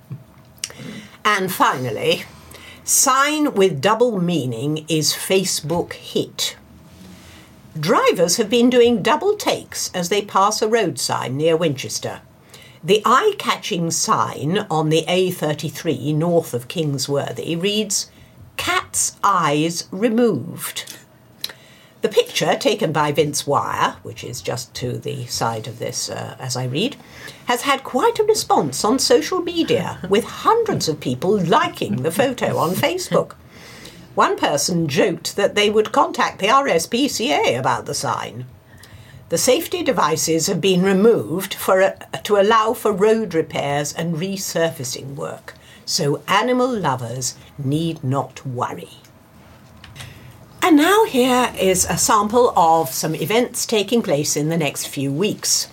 And finally, sign with double meaning is Facebook hit. Drivers have been doing double takes as they pass a road sign near Winchester. The eye-catching sign on the A33 north of Kingsworthy reads, "Cat's eyes removed." The picture, taken by Vince Wire, which is just to the side of this as I read, has had quite a response on social media, with hundreds of people liking the photo on Facebook. One person joked that they would contact the RSPCA about the sign. The safety devices have been removed to allow for road repairs and resurfacing work, so animal lovers need not worry. And now here is a sample of some events taking place in the next few weeks.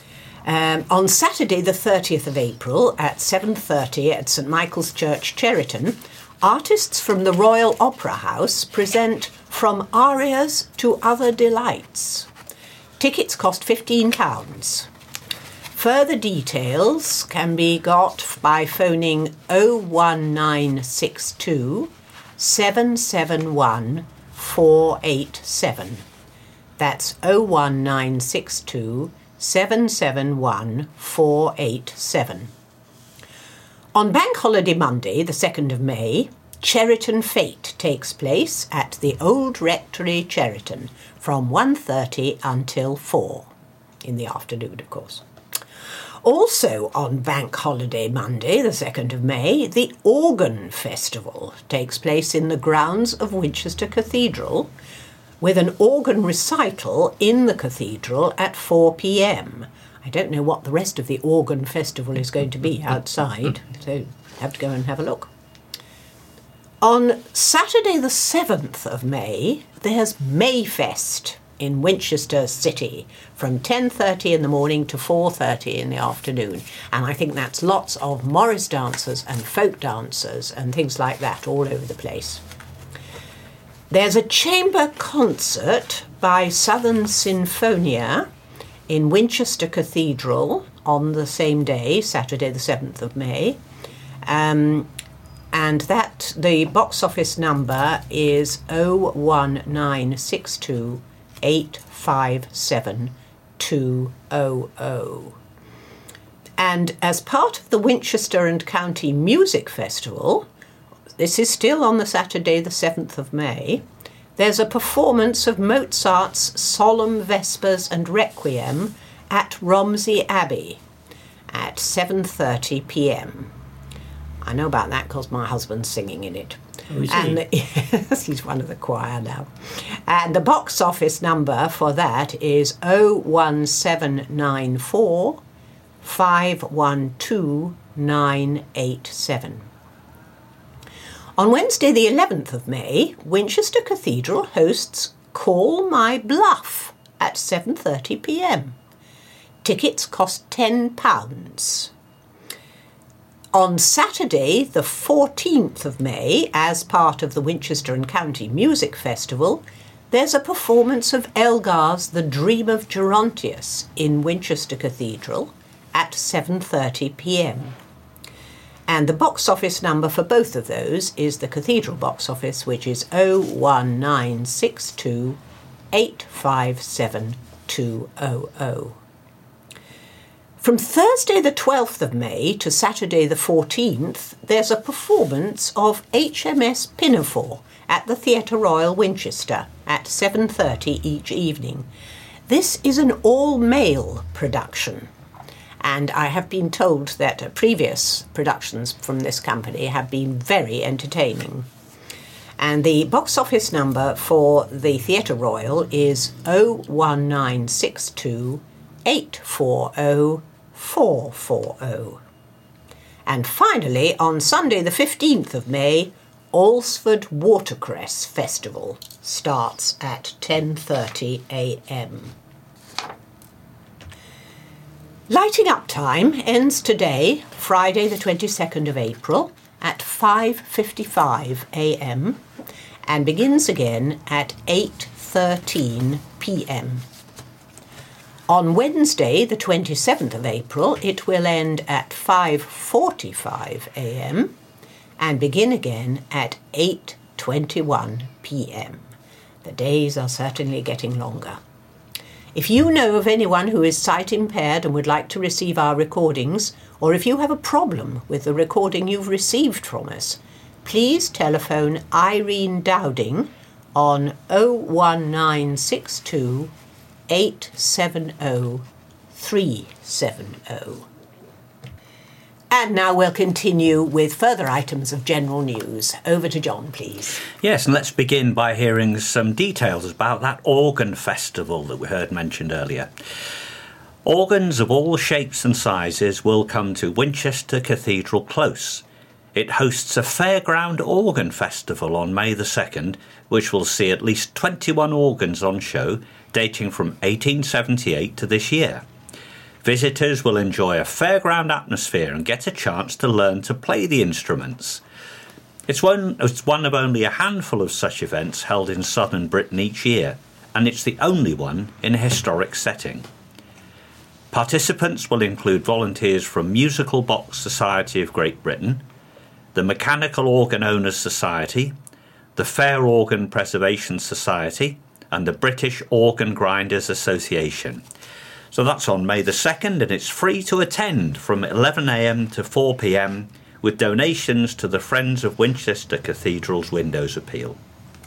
On Saturday the 30th of April at 7:30 at St Michael's Church, Cheriton, artists from the Royal Opera House present From Arias to Other Delights. Tickets cost £15. Further details can be got by phoning 01962 771 487. That's 01962 771 487. On Bank Holiday Monday, the 2nd of May, Cheriton Fete takes place at the Old Rectory, Cheriton, from 1:30 until 4 in the afternoon, of course. Also on Bank Holiday Monday, the 2nd of May, the Organ Festival takes place in the grounds of Winchester Cathedral, with an organ recital in the cathedral at 4 p.m. I don't know what the rest of the Organ Festival is going to be outside, so have to go and have a look. On Saturday the 7th of May, there's Mayfest in Winchester City from 10:30 in the morning to 4:30 in the afternoon. And I think that's lots of Morris dancers and folk dancers and things like that all over the place. There's a chamber concert by Southern Sinfonia in Winchester Cathedral on the same day, Saturday the 7th of May. And that the box office number is 01962 857 200. And as part of the Winchester and County Music Festival, this is still on the Saturday the 7th of May, there's a performance of Mozart's Solemn Vespers and Requiem at Romsey Abbey at 7:30 p.m. I know about that because my husband's singing in it. Oh, is and he? Yes, he's one of the choir now. And the box office number for that is 01794 512 987. On Wednesday the 11th of May, Winchester Cathedral hosts Call My Bluff at 7:30 p.m. Tickets cost £10. On Saturday, the 14th of May, as part of the Winchester and County Music Festival, there's a performance of Elgar's The Dream of Gerontius in Winchester Cathedral at 7:30 p.m. And the box office number for both of those is the Cathedral box office, which is 01962 857 200. From Thursday the 12th of May to Saturday the 14th, there's a performance of HMS Pinafore at the Theatre Royal Winchester at 7:30 each evening. This is an all-male production, and I have been told that previous productions from this company have been very entertaining. And the box office number for the Theatre Royal is 01962 840 440. And finally, on Sunday the 15th of May, Alresford Watercress Festival starts at 10:30 a.m. Lighting Up Time ends today, Friday the 22nd of April, at 5:55 a.m. and begins again at 8:13 p.m. On Wednesday, the 27th of April, it will end at 5:45 a.m. and begin again at 8:21 p.m. The days are certainly getting longer. If you know of anyone who is sight impaired and would like to receive our recordings, or if you have a problem with the recording you've received from us, please telephone Irene Dowding on 01962 870 370. And now we'll continue with further items of general news. Over to John, please. Yes, and let's begin by hearing some details about that organ festival that we heard mentioned earlier. Organs of all shapes and sizes will come to Winchester Cathedral Close. It hosts a fairground organ festival on May the 2nd, which will see at least 21 organs on show, dating from 1878 to this year. Visitors will enjoy a fairground atmosphere and get a chance to learn to play the instruments. It's one of only a handful of such events held in southern Britain each year, and it's the only one in a historic setting. Participants will include volunteers from Musical Box Society of Great Britain, the Mechanical Organ Owners Society, the Fair Organ Preservation Society, and the British Organ Grinders Association. So that's on May the 2nd, and it's free to attend from 11 a.m. to 4 p.m. with donations to the Friends of Winchester Cathedral's Windows Appeal.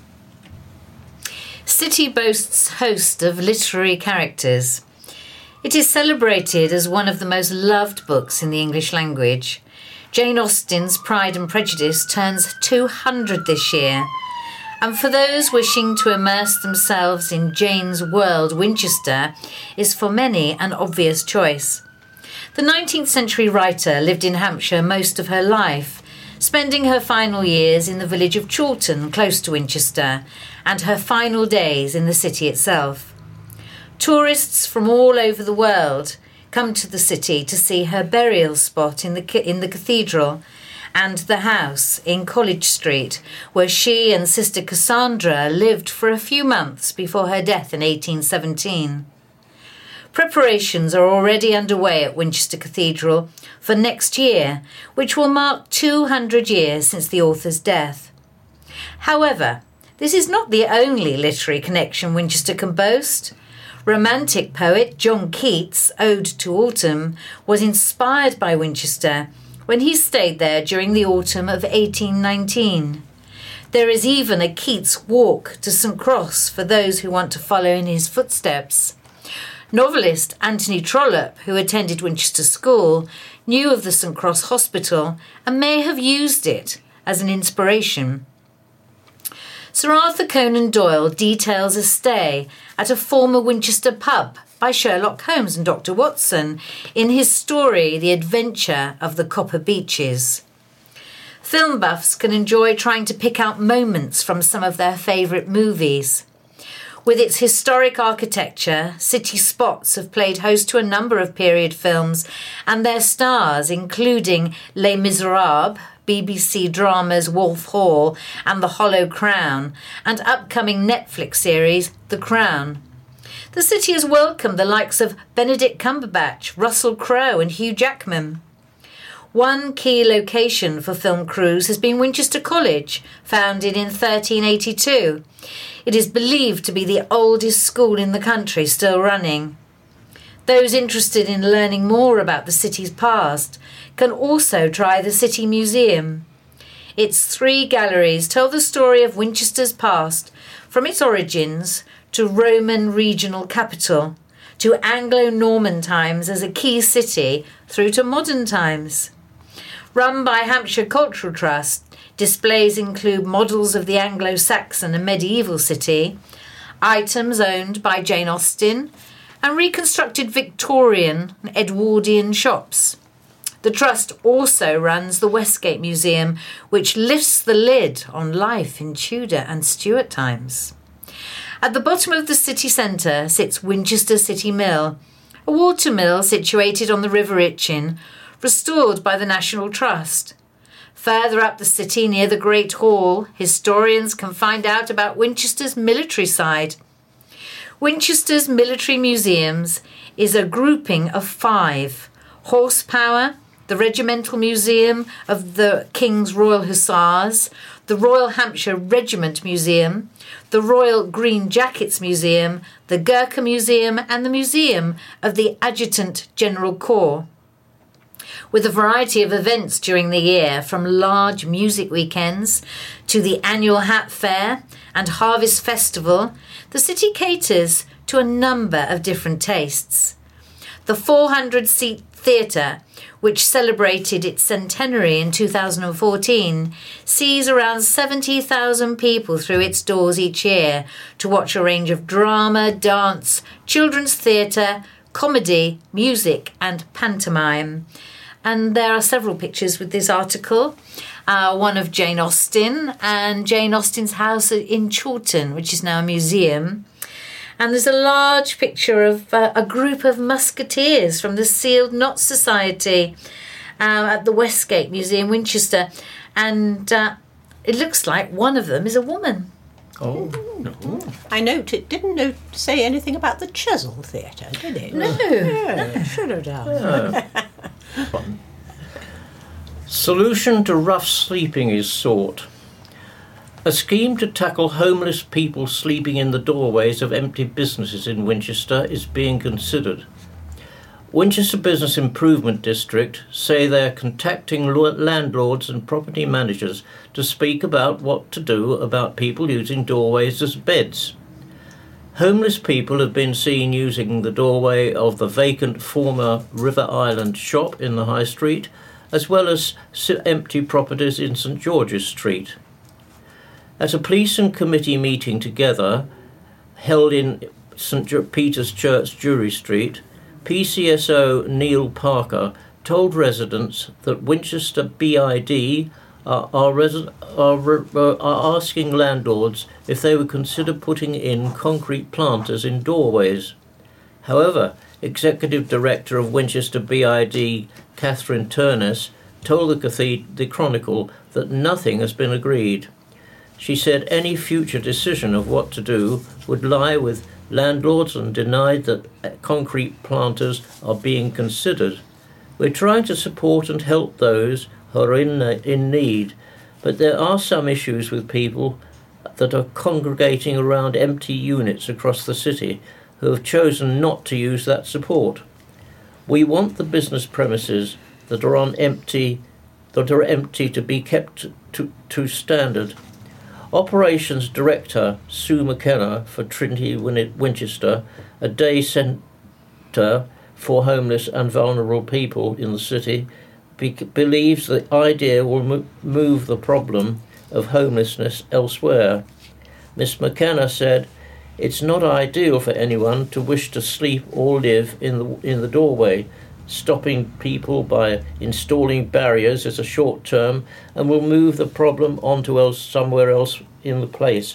City boasts host of literary characters. It is celebrated as one of the most loved books in the English language. Jane Austen's Pride and Prejudice turns 200 this year. And for those wishing to immerse themselves in Jane's world, Winchester is for many an obvious choice. The 19th century writer lived in Hampshire most of her life, spending her final years in the village of Chawton, close to Winchester, and her final days in the city itself. Tourists from all over the world come to the city to see her burial spot in the cathedral and the house in College Street, where she and Sister Cassandra lived for a few months before her death in 1817. Preparations are already underway at Winchester Cathedral for next year, which will mark 200 years since the author's death. However, this is not the only literary connection Winchester can boast. Romantic poet John Keats' Ode to Autumn was inspired by Winchester when he stayed there during the autumn of 1819. There is even a Keats walk to St Cross for those who want to follow in his footsteps. Novelist Anthony Trollope, who attended Winchester School, knew of the St Cross Hospital and may have used it as an inspiration. Sir Arthur Conan Doyle details a stay at a former Winchester pub by Sherlock Holmes and Dr. Watson in his story The Adventure of the Copper Beeches. Film buffs can enjoy trying to pick out moments from some of their favourite movies. With its historic architecture, City Spots have played host to a number of period films, and their stars, including Les Miserables, BBC dramas Wolf Hall and The Hollow Crown, and upcoming Netflix series The Crown. The city has welcomed the likes of Benedict Cumberbatch, Russell Crowe and Hugh Jackman. One key location for film crews has been Winchester College, founded in 1382. It is believed to be the oldest school in the country still running. Those interested in learning more about the city's past can also try the City Museum. Its 3 galleries tell the story of Winchester's past, from its origins to Roman regional capital, to Anglo-Norman times as a key city, through to modern times. Run by Hampshire Cultural Trust, displays include models of the Anglo-Saxon and medieval city, items owned by Jane Austen, and reconstructed Victorian and Edwardian shops. The Trust also runs the Westgate Museum, which lifts the lid on life in Tudor and Stuart times. At the bottom of the city centre sits Winchester City Mill, a water mill situated on the River Itchen, restored by the National Trust. Further up the city, near the Great Hall, historians can find out about Winchester's military side. Winchester's Military Museums is a grouping of 5: Horsepower, the Regimental Museum of the King's Royal Hussars, the Royal Hampshire Regiment Museum, the Royal Green Jackets Museum, the Gurkha Museum, and the Museum of the Adjutant General Corps. With a variety of events during the year, from large music weekends to the annual Hat Fair and Harvest Festival, the city caters to a number of different tastes. The 400-seat theatre, which celebrated its centenary in 2014, sees around 70,000 people through its doors each year to watch a range of drama, dance, children's theatre, comedy, music and pantomime. And there are several pictures with this article, one of Jane Austen and Jane Austen's house in Chawton, which is now a museum. And there's a large picture of a group of musketeers from the Sealed Knot Society at the Westgate Museum, Winchester. And it looks like one of them is a woman. Oh, no. I note it didn't say anything about the Chisel Theatre, did it? No. Yeah, should have done. Solution to rough sleeping is sought. A scheme to tackle homeless people sleeping in the doorways of empty businesses in Winchester is being considered. Winchester Business Improvement District say they are contacting landlords and property managers to speak about what to do about people using doorways as beds. Homeless people have been seen using the doorway of the vacant former River Island shop in the High Street, as well as empty properties in St George's Street. At a police and committee meeting together, held in St Peter's Church, Drury Street, PCSO Neil Parker told residents that Winchester BID are asking landlords if they would consider putting in concrete planters in doorways. However, Executive Director of Winchester BID, Catherine Turness, told the Chronicle that nothing has been agreed. She said any future decision of what to do would lie with landlords and denied that concrete planters are being considered. We're trying to support and help those who are in need, but there are some issues with people that are congregating around empty units across the city who have chosen not to use that support. We want the business premises that are empty to be kept to standard. Operations Director Sue McKenna for Trinity Winchester, a day centre for homeless and vulnerable people in the city, believes the idea will move the problem of homelessness elsewhere. Ms McKenna said, "It's not ideal for anyone to wish to sleep or live in the doorway. Stopping people by installing barriers is a short term and will move the problem onto somewhere else in the place."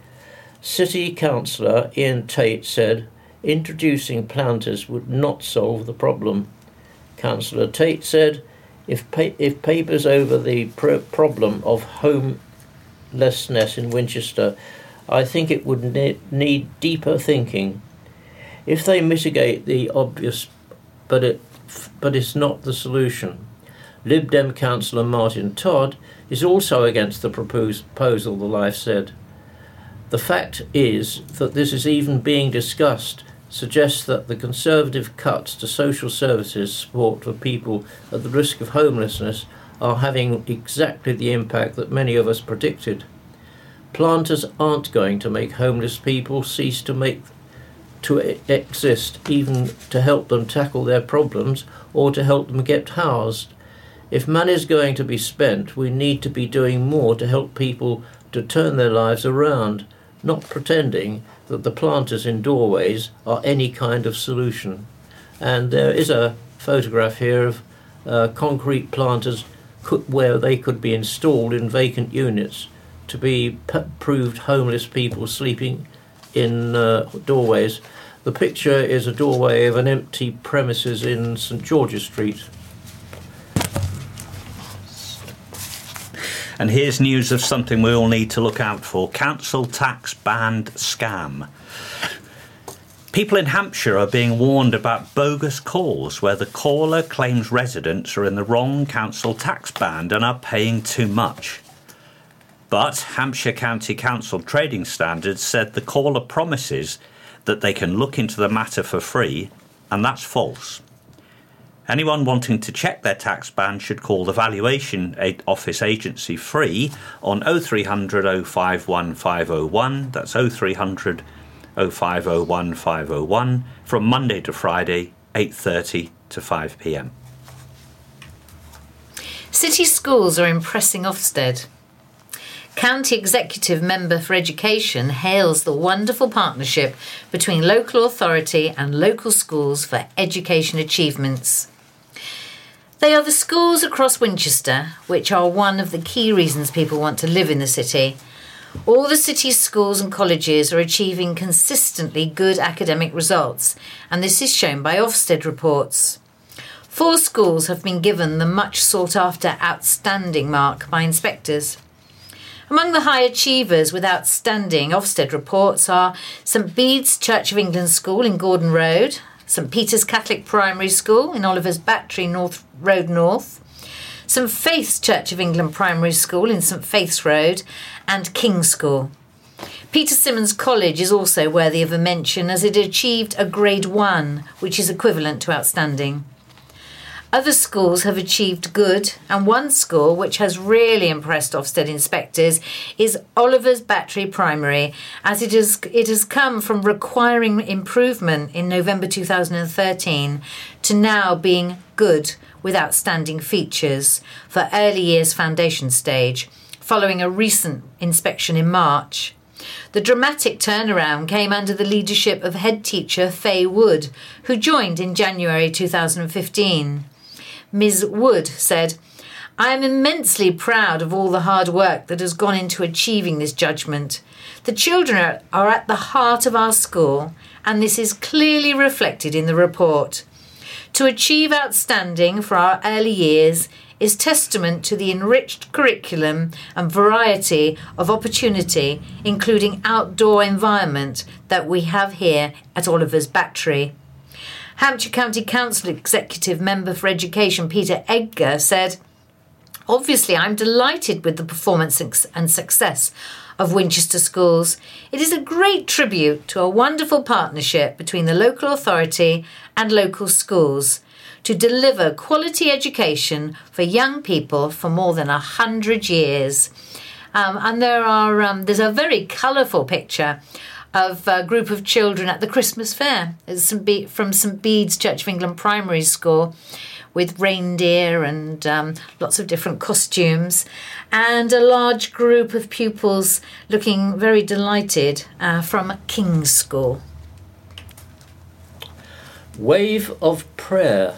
City Councillor Ian Tate said introducing planters would not solve the problem. Councillor Tate said if papers over the problem of homelessness in Winchester, I think it would need deeper thinking. If they mitigate the obvious, but it's not the solution. Lib Dem Councillor Martin Todd is also against the proposal, the Life said. The fact is that this is even being discussed suggests that the Conservative cuts to social services support for people at the risk of homelessness are having exactly the impact that many of us predicted. Planters aren't going to make homeless people cease to exist, even to help them tackle their problems or to help them get housed. If money is going to be spent, we need to be doing more to help people to turn their lives around, not pretending that the planters in doorways are any kind of solution. And there is a photograph here of concrete planters where they could be installed in vacant units to be proved homeless people sleeping in doorways. The picture is a doorway of an empty premises in St George's Street. And here's news of something we all need to look out for. Council tax band scam. People in Hampshire are being warned about bogus calls where the caller claims residents are in the wrong council tax band and are paying too much. But Hampshire County Council Trading Standards said the caller promises that they can look into the matter for free, and that's false. Anyone wanting to check their tax band should call the Valuation Office Agency free on 0300 051 501. That's 0300 0501 501 from Monday to Friday, 8:30 to 5 p.m. City schools are impressing Ofsted. County Executive Member for Education hails the wonderful partnership between local authority and local schools for education achievements. They are the schools across Winchester, which are one of the key reasons people want to live in the city. All the city's schools and colleges are achieving consistently good academic results, and this is shown by Ofsted reports. 4 schools have been given the much sought-after outstanding mark by inspectors. Among the high achievers with outstanding Ofsted reports are St Bede's Church of England School in Gordon Road, St Peter's Catholic Primary School in Oliver's Battery Road North, St Faith's Church of England Primary School in St Faith's Road, and King's School. Peter Symonds College is also worthy of a mention as it achieved a Grade 1, which is equivalent to outstanding. Other schools have achieved good, and one school which has really impressed Ofsted inspectors is Oliver's Battery Primary, as it has come from requiring improvement in November 2013 to now being good with outstanding features for early years foundation stage, following a recent inspection in March. The dramatic turnaround came under the leadership of head teacher Faye Wood, who joined in January 2015. Ms. Wood said, "I am immensely proud of all the hard work that has gone into achieving this judgment. The children are at the heart of our school, and this is clearly reflected in the report. To achieve outstanding for our early years is testament to the enriched curriculum and variety of opportunity, including outdoor environment, that we have here at Oliver's Battery." Hampshire County Council Executive Member for Education Peter Edgar said, "Obviously, I'm delighted with the performance and success of Winchester schools. It is a great tribute to a wonderful partnership between the local authority and local schools to deliver quality education for young people for more than 100 years. And there's a very colourful picture of a group of children at the Christmas fair from St Bede's Church of England Primary School, with reindeer and lots of different costumes, and a large group of pupils looking very delighted from King's School. Wave of prayer.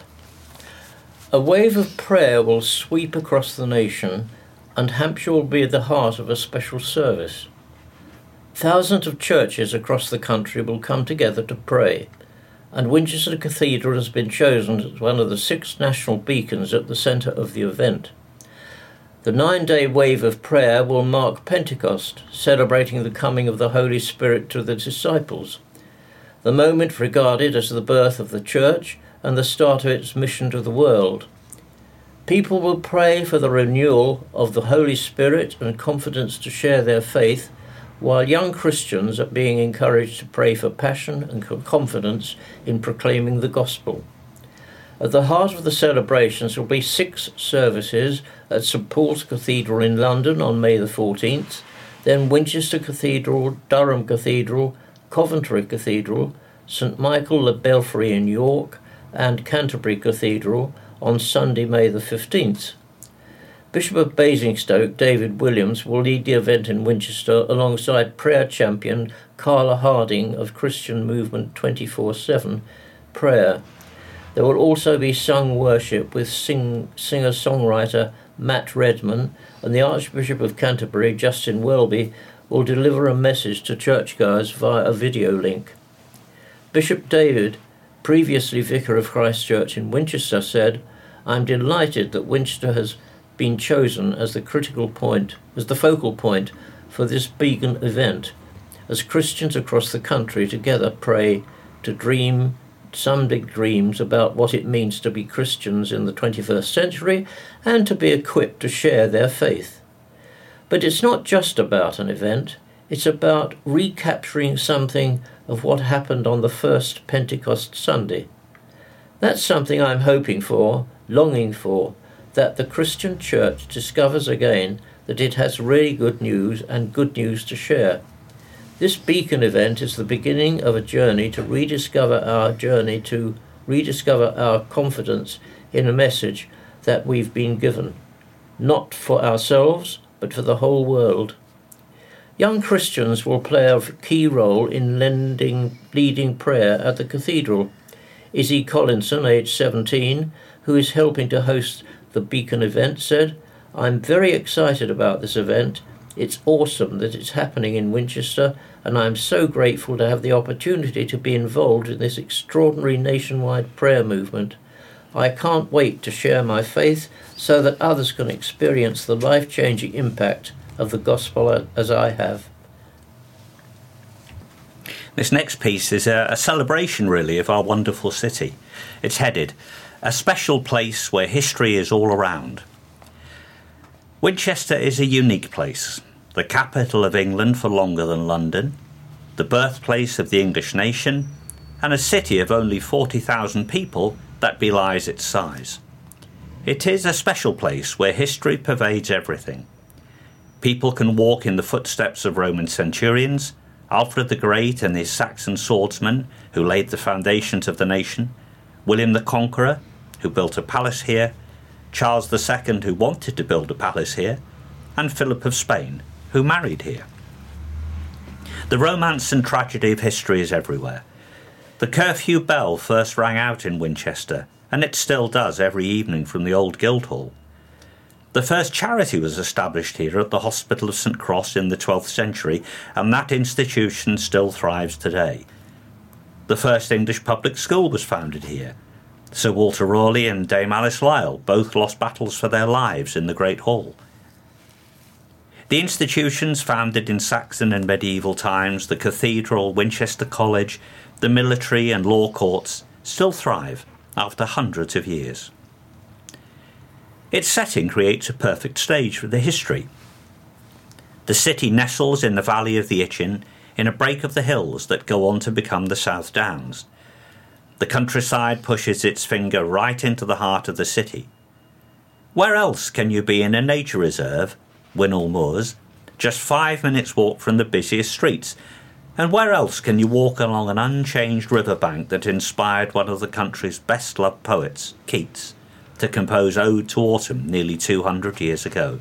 A wave of prayer will sweep across the nation, and Hampshire will be at the heart of a special service. Thousands of churches across the country will come together to pray, and Winchester Cathedral has been chosen as one of the 6 national beacons at the centre of the event. The 9-day wave of prayer will mark Pentecost, celebrating the coming of the Holy Spirit to the disciples, the moment regarded as the birth of the Church and the start of its mission to the world. People will pray for the renewal of the Holy Spirit and confidence to share their faith, while young Christians are being encouraged to pray for passion and confidence in proclaiming the gospel. At the heart of the celebrations will be 6 services at St Paul's Cathedral in London on May the 14th, then Winchester Cathedral, Durham Cathedral, Coventry Cathedral, St Michael le Belfry in York, and Canterbury Cathedral on Sunday, May the 15th. Bishop of Basingstoke, David Williams, will lead the event in Winchester alongside prayer champion Carla Harding of Christian Movement 24/7 Prayer. There will also be sung worship with singer-songwriter Matt Redman, and the Archbishop of Canterbury, Justin Welby, will deliver a message to churchgoers via a video link. Bishop David, previously Vicar of Christ Church in Winchester, said, "I'm delighted that Winchester has been chosen as the focal point for this beacon event, as Christians across the country together pray to dream some big dreams about what it means to be Christians in the 21st century and to be equipped to share their faith." But it's not just about an event, it's about recapturing something of what happened on the first Pentecost Sunday. That's something I'm hoping for, longing for, that the Christian Church discovers again that it has really good news and good news to share. This beacon event is the beginning of a journey to rediscover our confidence in a message that we've been given, not for ourselves, but for the whole world. Young Christians will play a key role in leading prayer at the cathedral. Izzy Collinson, aged 17, who is helping to host the Beacon event, said, "I'm very excited about this event. It's awesome that it's happening in Winchester, and I'm so grateful to have the opportunity to be involved in this extraordinary nationwide prayer movement. I can't wait to share my faith so that others can experience the life-changing impact of the gospel as I have. This next piece is a celebration, really, of our wonderful city. It's headed, "A Special Place Where History is All Around." Winchester is a unique place, the capital of England for longer than London, the birthplace of the English nation, and a city of only 40,000 people that belies its size. It is a special place where history pervades everything. People can walk in the footsteps of Roman centurions, Alfred the Great and his Saxon swordsmen who laid the foundations of the nation, William the Conqueror, who built a palace here, Charles II, who wanted to build a palace here, and Philip of Spain, who married here. The romance and tragedy of history is everywhere. The curfew bell first rang out in Winchester, and it still does every evening from the old Guildhall. The first charity was established here at the Hospital of St Cross in the 12th century, and that institution still thrives today. The first English public school was founded here. Sir Walter Raleigh and Dame Alice Lisle both lost battles for their lives in the Great Hall. The institutions founded in Saxon and medieval times, the cathedral, Winchester College, the military and law courts, still thrive after hundreds of years. Its setting creates a perfect stage for the history. The city nestles in the valley of the Itchen, in a break of the hills that go on to become the South Downs. The countryside pushes its finger right into the heart of the city. Where else can you be in a nature reserve, Winnall Moors, just 5 minutes' walk from the busiest streets? And where else can you walk along an unchanged riverbank that inspired one of the country's best-loved poets, Keats, to compose Ode to Autumn nearly 200 years ago?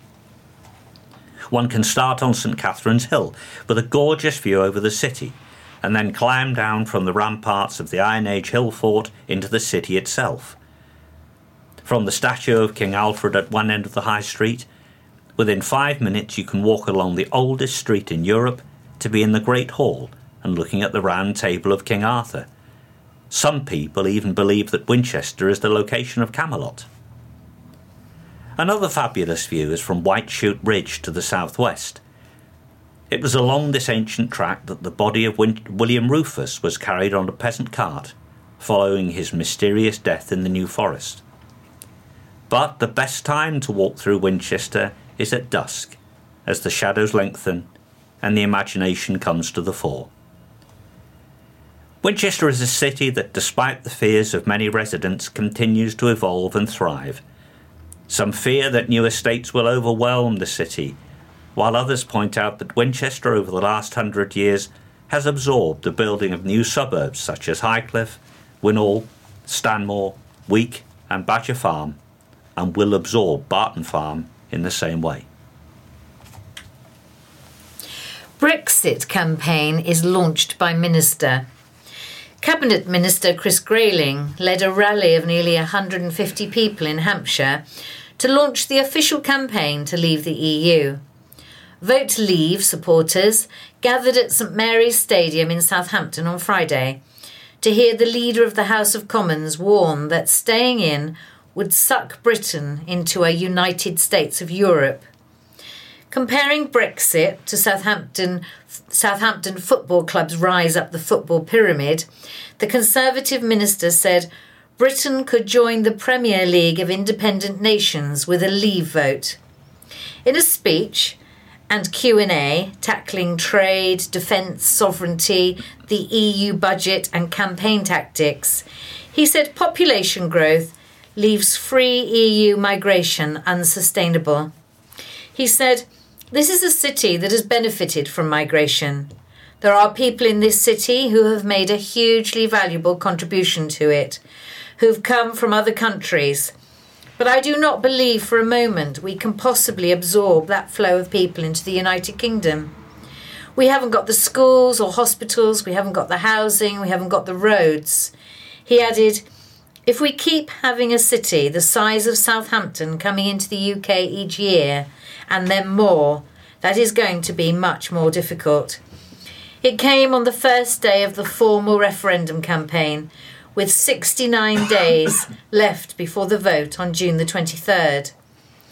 One can start on St Catherine's Hill with a gorgeous view over the city, and then climb down from the ramparts of the Iron Age hill fort into the city itself. From the statue of King Alfred at one end of the High Street, within 5 minutes you can walk along the oldest street in Europe to be in the Great Hall and looking at the Round Table of King Arthur. Some people even believe that Winchester is the location of Camelot. Another fabulous view is from Whiteshoot Ridge to the southwest. It was along this ancient track that the body of William Rufus was carried on a peasant cart, following his mysterious death in the New Forest. But the best time to walk through Winchester is at dusk, as the shadows lengthen and the imagination comes to the fore. Winchester is a city that, despite the fears of many residents, continues to evolve and thrive. Some fear that new estates will overwhelm the city, while others point out that Winchester over the last 100 years has absorbed the building of new suburbs such as Highcliffe, Winnall, Stanmore, Week and Badger Farm, and will absorb Barton Farm in the same way. Brexit campaign is launched by Minister. Cabinet Minister Chris Grayling led a rally of nearly 150 people in Hampshire to launch the official campaign to leave the EU. Vote Leave supporters gathered at St Mary's Stadium in Southampton on Friday to hear the leader of the House of Commons warn that staying in would suck Britain into a United States of Europe. Comparing Brexit to Southampton Football Club's rise up the football pyramid, the Conservative minister said Britain could join the Premier League of Independent Nations with a leave vote. In a speech and Q&A tackling trade, defence, sovereignty, the EU budget and campaign tactics, he said population growth leaves free EU migration unsustainable. He said, "This is a city that has benefited from migration. There are people in this city who have made a hugely valuable contribution to it, who've come from other countries. But I do not believe for a moment we can possibly absorb that flow of people into the United Kingdom. We haven't got the schools or hospitals, we haven't got the housing, we haven't got the roads." He added, "If we keep having a city the size of Southampton coming into the UK each year, and then more, that is going to be much more difficult." It came on the first day of the formal referendum campaign, with 69 days left before the vote on June the 23rd.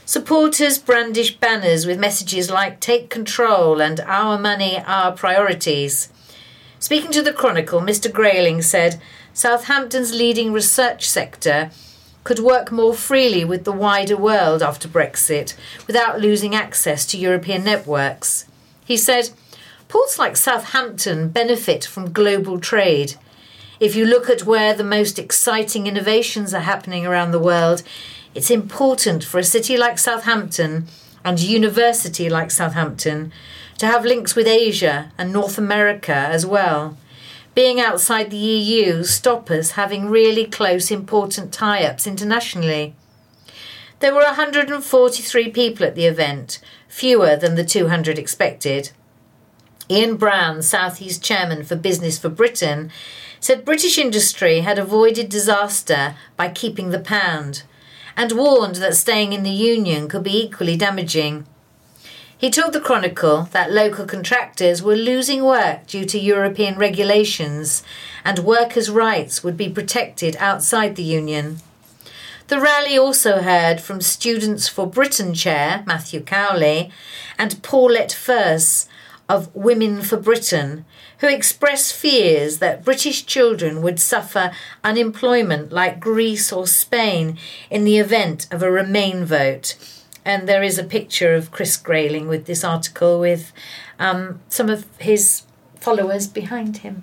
Supporters brandished banners with messages like "Take control" and "Our money, our priorities." Speaking to the Chronicle, Mr Grayling said Southampton's leading research sector could work more freely with the wider world after Brexit without losing access to European networks. He said, "Ports like Southampton benefit from global trade. If you look at where the most exciting innovations are happening around the world, it's important for a city like Southampton and a university like Southampton to have links with Asia and North America as well. Being outside the EU stop us having really close, important tie-ups internationally." There were 143 people at the event, fewer than the 200 expected. Ian Brown, South East Chairman for Business for Britain, said British industry had avoided disaster by keeping the pound, and warned that staying in the Union could be equally damaging. He told the Chronicle that local contractors were losing work due to European regulations and workers' rights would be protected outside the Union. The rally also heard from Students for Britain Chair Matthew Cowley and Paulette Furse of Women for Britain, who expressed fears that British children would suffer unemployment like Greece or Spain in the event of a Remain vote. And there is a picture of Chris Grayling with this article with some of his followers behind him.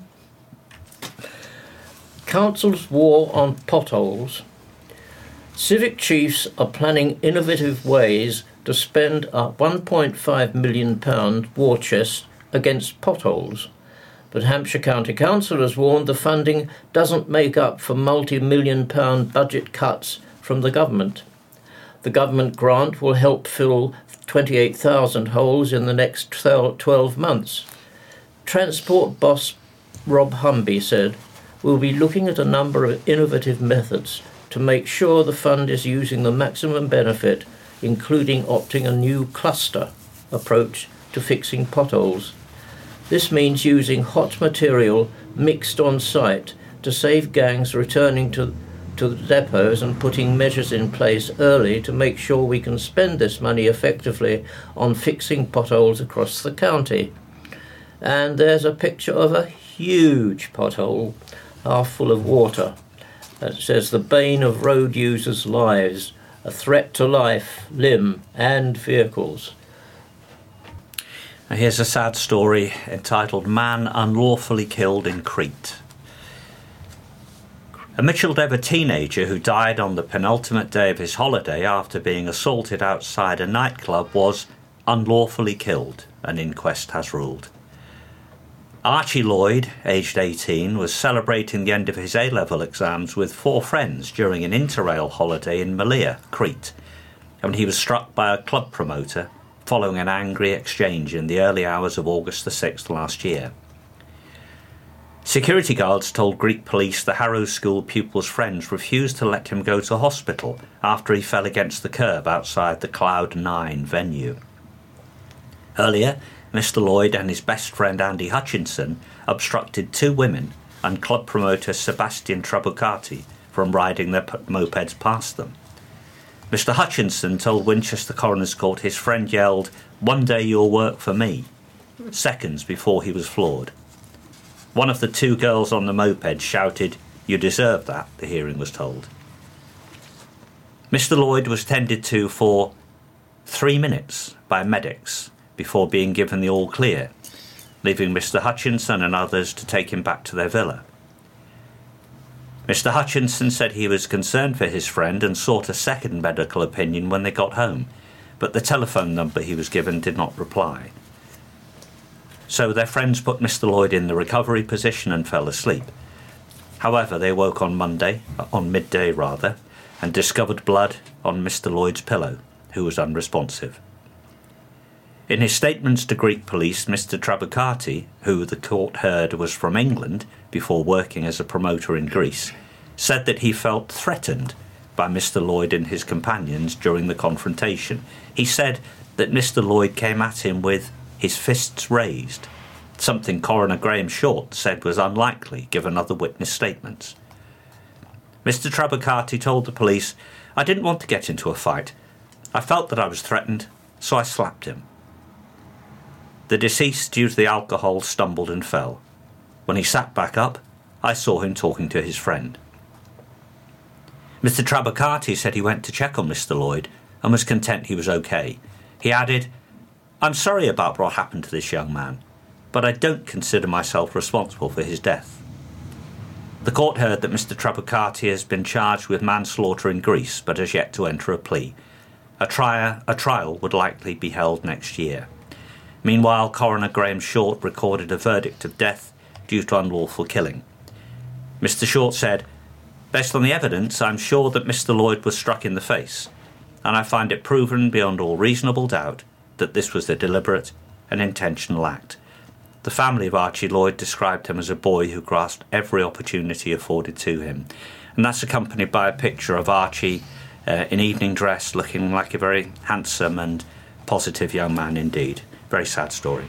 Council's war on potholes. Civic chiefs are planning innovative ways to spend a £1.5 million war chest against potholes. But Hampshire County Council has warned the funding doesn't make up for multi-million pound budget cuts from the government. The government grant will help fill 28,000 holes in the next 12 months. Transport boss Rob Humby said, "We'll be looking at a number of innovative methods to make sure the fund is using the maximum benefit, including opting a new cluster approach to fixing potholes. This means using hot material mixed on site to save gangs returning to the depots and putting measures in place early to make sure we can spend this money effectively on fixing potholes across the county." And there's a picture of a huge pothole, half full of water. It says, "The bane of road users' lives, a threat to life, limb and vehicles." Now here's a sad story entitled "Man Unlawfully Killed in Crete." A Micheldever teenager who died on the penultimate day of his holiday after being assaulted outside a nightclub was unlawfully killed, an inquest has ruled. Archie Lloyd, aged 18, was celebrating the end of his A-level exams with 4 friends during an interrail holiday in Malea, Crete, when he was struck by a club promoter following an angry exchange in the early hours of August the 6th last year. Security guards told Greek police the Harrow School pupil's friends refused to let him go to hospital after he fell against the curb outside the Cloud 9 venue. Earlier, Mr Lloyd and his best friend Andy Hutchinson obstructed 2 women and club promoter Sebastian Trabucati from riding their mopeds past them. Mr Hutchinson told Winchester Coroner's Court his friend yelled, "One day you'll work for me," seconds before he was floored. One of the 2 girls on the moped shouted, "You deserve that," the hearing was told. Mr Lloyd was tended to for 3 minutes by medics before being given the all clear, leaving Mr Hutchinson and others to take him back to their villa. Mr Hutchinson said he was concerned for his friend and sought a second medical opinion when they got home, but the telephone number he was given did not reply. So their friends put Mr Lloyd in the recovery position and fell asleep. However, they woke on midday, and discovered blood on Mr Lloyd's pillow, who was unresponsive. In his statements to Greek police, Mr Trabucati, who the court heard was from England before working as a promoter in Greece, said that he felt threatened by Mr Lloyd and his companions during the confrontation. He said that Mr Lloyd came at him with his fists raised, something Coroner Graham Short said was unlikely given other witness statements. Mr Trabucati told the police, "I didn't want to get into a fight. I felt that I was threatened, so I slapped him. The deceased, due to the alcohol, stumbled and fell. When he sat back up, I saw him talking to his friend. Mr. Trabacati said he went to check on Mr. Lloyd and was content he was okay. He added, "I'm sorry about what happened to this young man, but I don't consider myself responsible for his death." The court heard that Mr. Trabacati has been charged with manslaughter in Greece but has yet to enter a plea. A trial would likely be held next year. Meanwhile, Coroner Graham Short recorded a verdict of death due to unlawful killing. Mr. Short said, "Based on the evidence, I'm sure that Mr. Lloyd was struck in the face, and I find it proven beyond all reasonable doubt that this was a deliberate and intentional act." The family of Archie Lloyd described him as a boy who grasped every opportunity afforded to him, and that's accompanied by a picture of Archie in evening dress, looking like a very handsome and positive young man indeed. Very sad story.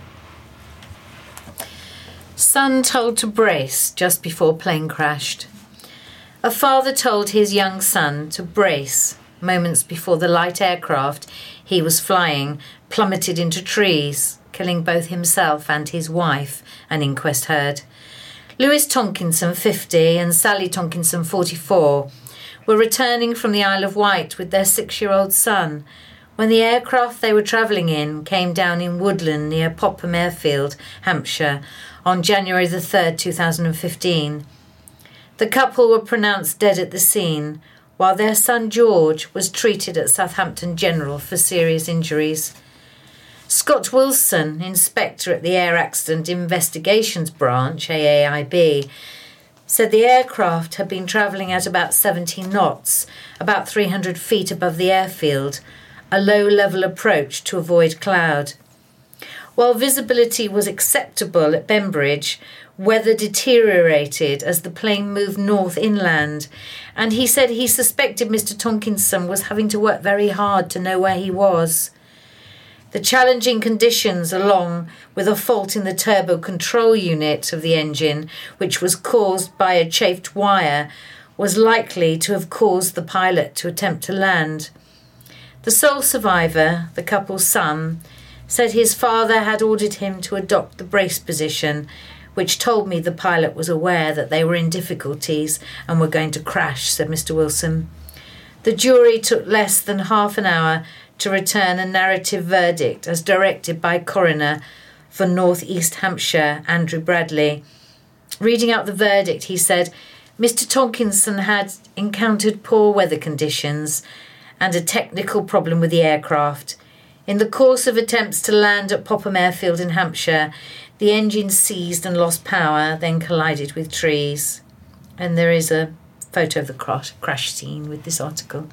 Son told to brace just before plane crashed. A father told his young son to brace moments before the light aircraft he was flying plummeted into trees, killing both himself and his wife, an inquest heard. Lewis Tonkinson, 50, and Sally Tonkinson, 44, were returning from the Isle of Wight with their 6-year-old son when the aircraft they were travelling in came down in woodland near Popham Airfield, Hampshire, on January the 3rd, 2015. The couple were pronounced dead at the scene, while their son George was treated at Southampton General for serious injuries. Scott Wilson, inspector at the Air Accident Investigations Branch, AAIB, said the aircraft had been travelling at about 70 knots, about 300 feet above the airfield, a low-level approach to avoid cloud. While visibility was acceptable at Bembridge, weather deteriorated as the plane moved north inland, and he said he suspected Mr. Tonkinson was having to work very hard to know where he was. The challenging conditions, along with a fault in the turbo control unit of the engine, which was caused by a chafed wire, was likely to have caused the pilot to attempt to land. The sole survivor, the couple's son, said his father had ordered him to adopt the brace position, which told me the pilot was aware that they were in difficulties and were going to crash, said Mr. Wilson. The jury took less than half an hour to return a narrative verdict as directed by coroner for North East Hampshire, Andrew Bradley. Reading out the verdict, he said, Mr. Tonkinson had encountered poor weather conditions and a technical problem with the aircraft. In the course of attempts to land at Popham Airfield in Hampshire, the engine seized and lost power, then collided with trees. And there is a photo of the crash scene with this article.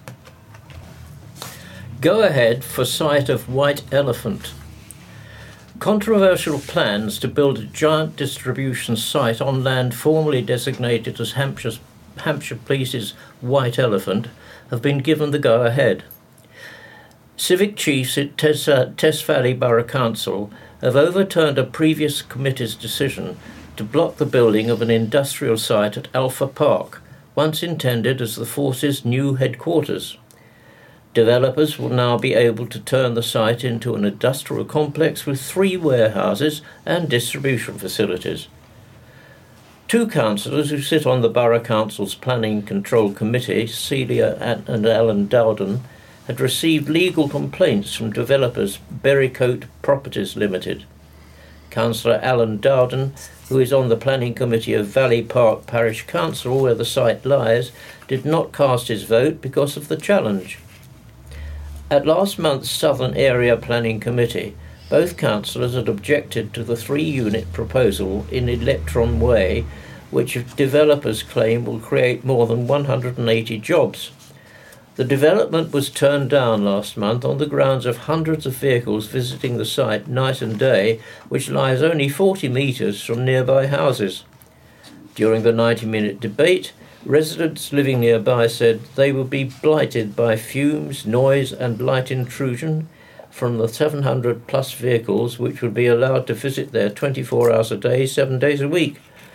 Go ahead for site of White Elephant. Controversial plans to build a giant distribution site on land formerly designated as Hampshire Police's White Elephant have been given the go-ahead. Civic chiefs at Tess Valley Borough Council have overturned a previous committee's decision to block the building of an industrial site at Alpha Park, once intended as the force's new headquarters. Developers will now be able to turn the site into an industrial complex with 3 warehouses and distribution facilities. 2 councillors who sit on the Borough Council's Planning Control Committee, Celia and Alan Dowden, had received legal complaints from developers Berrycote Properties Limited. Councillor Alan Dowden, who is on the Planning Committee of Valley Park Parish Council, where the site lies, did not cast his vote because of the challenge. At last month's Southern Area Planning Committee, both councillors had objected to the 3-unit proposal in Electron Way, which developers claim will create more than 180 jobs. The development was turned down last month on the grounds of hundreds of vehicles visiting the site night and day, which lies only 40 metres from nearby houses. During the 90-minute debate, residents living nearby said they would be blighted by fumes, noise and light intrusion from the 700-plus vehicles which would be allowed to visit there 24 hours a day, 7 days a week.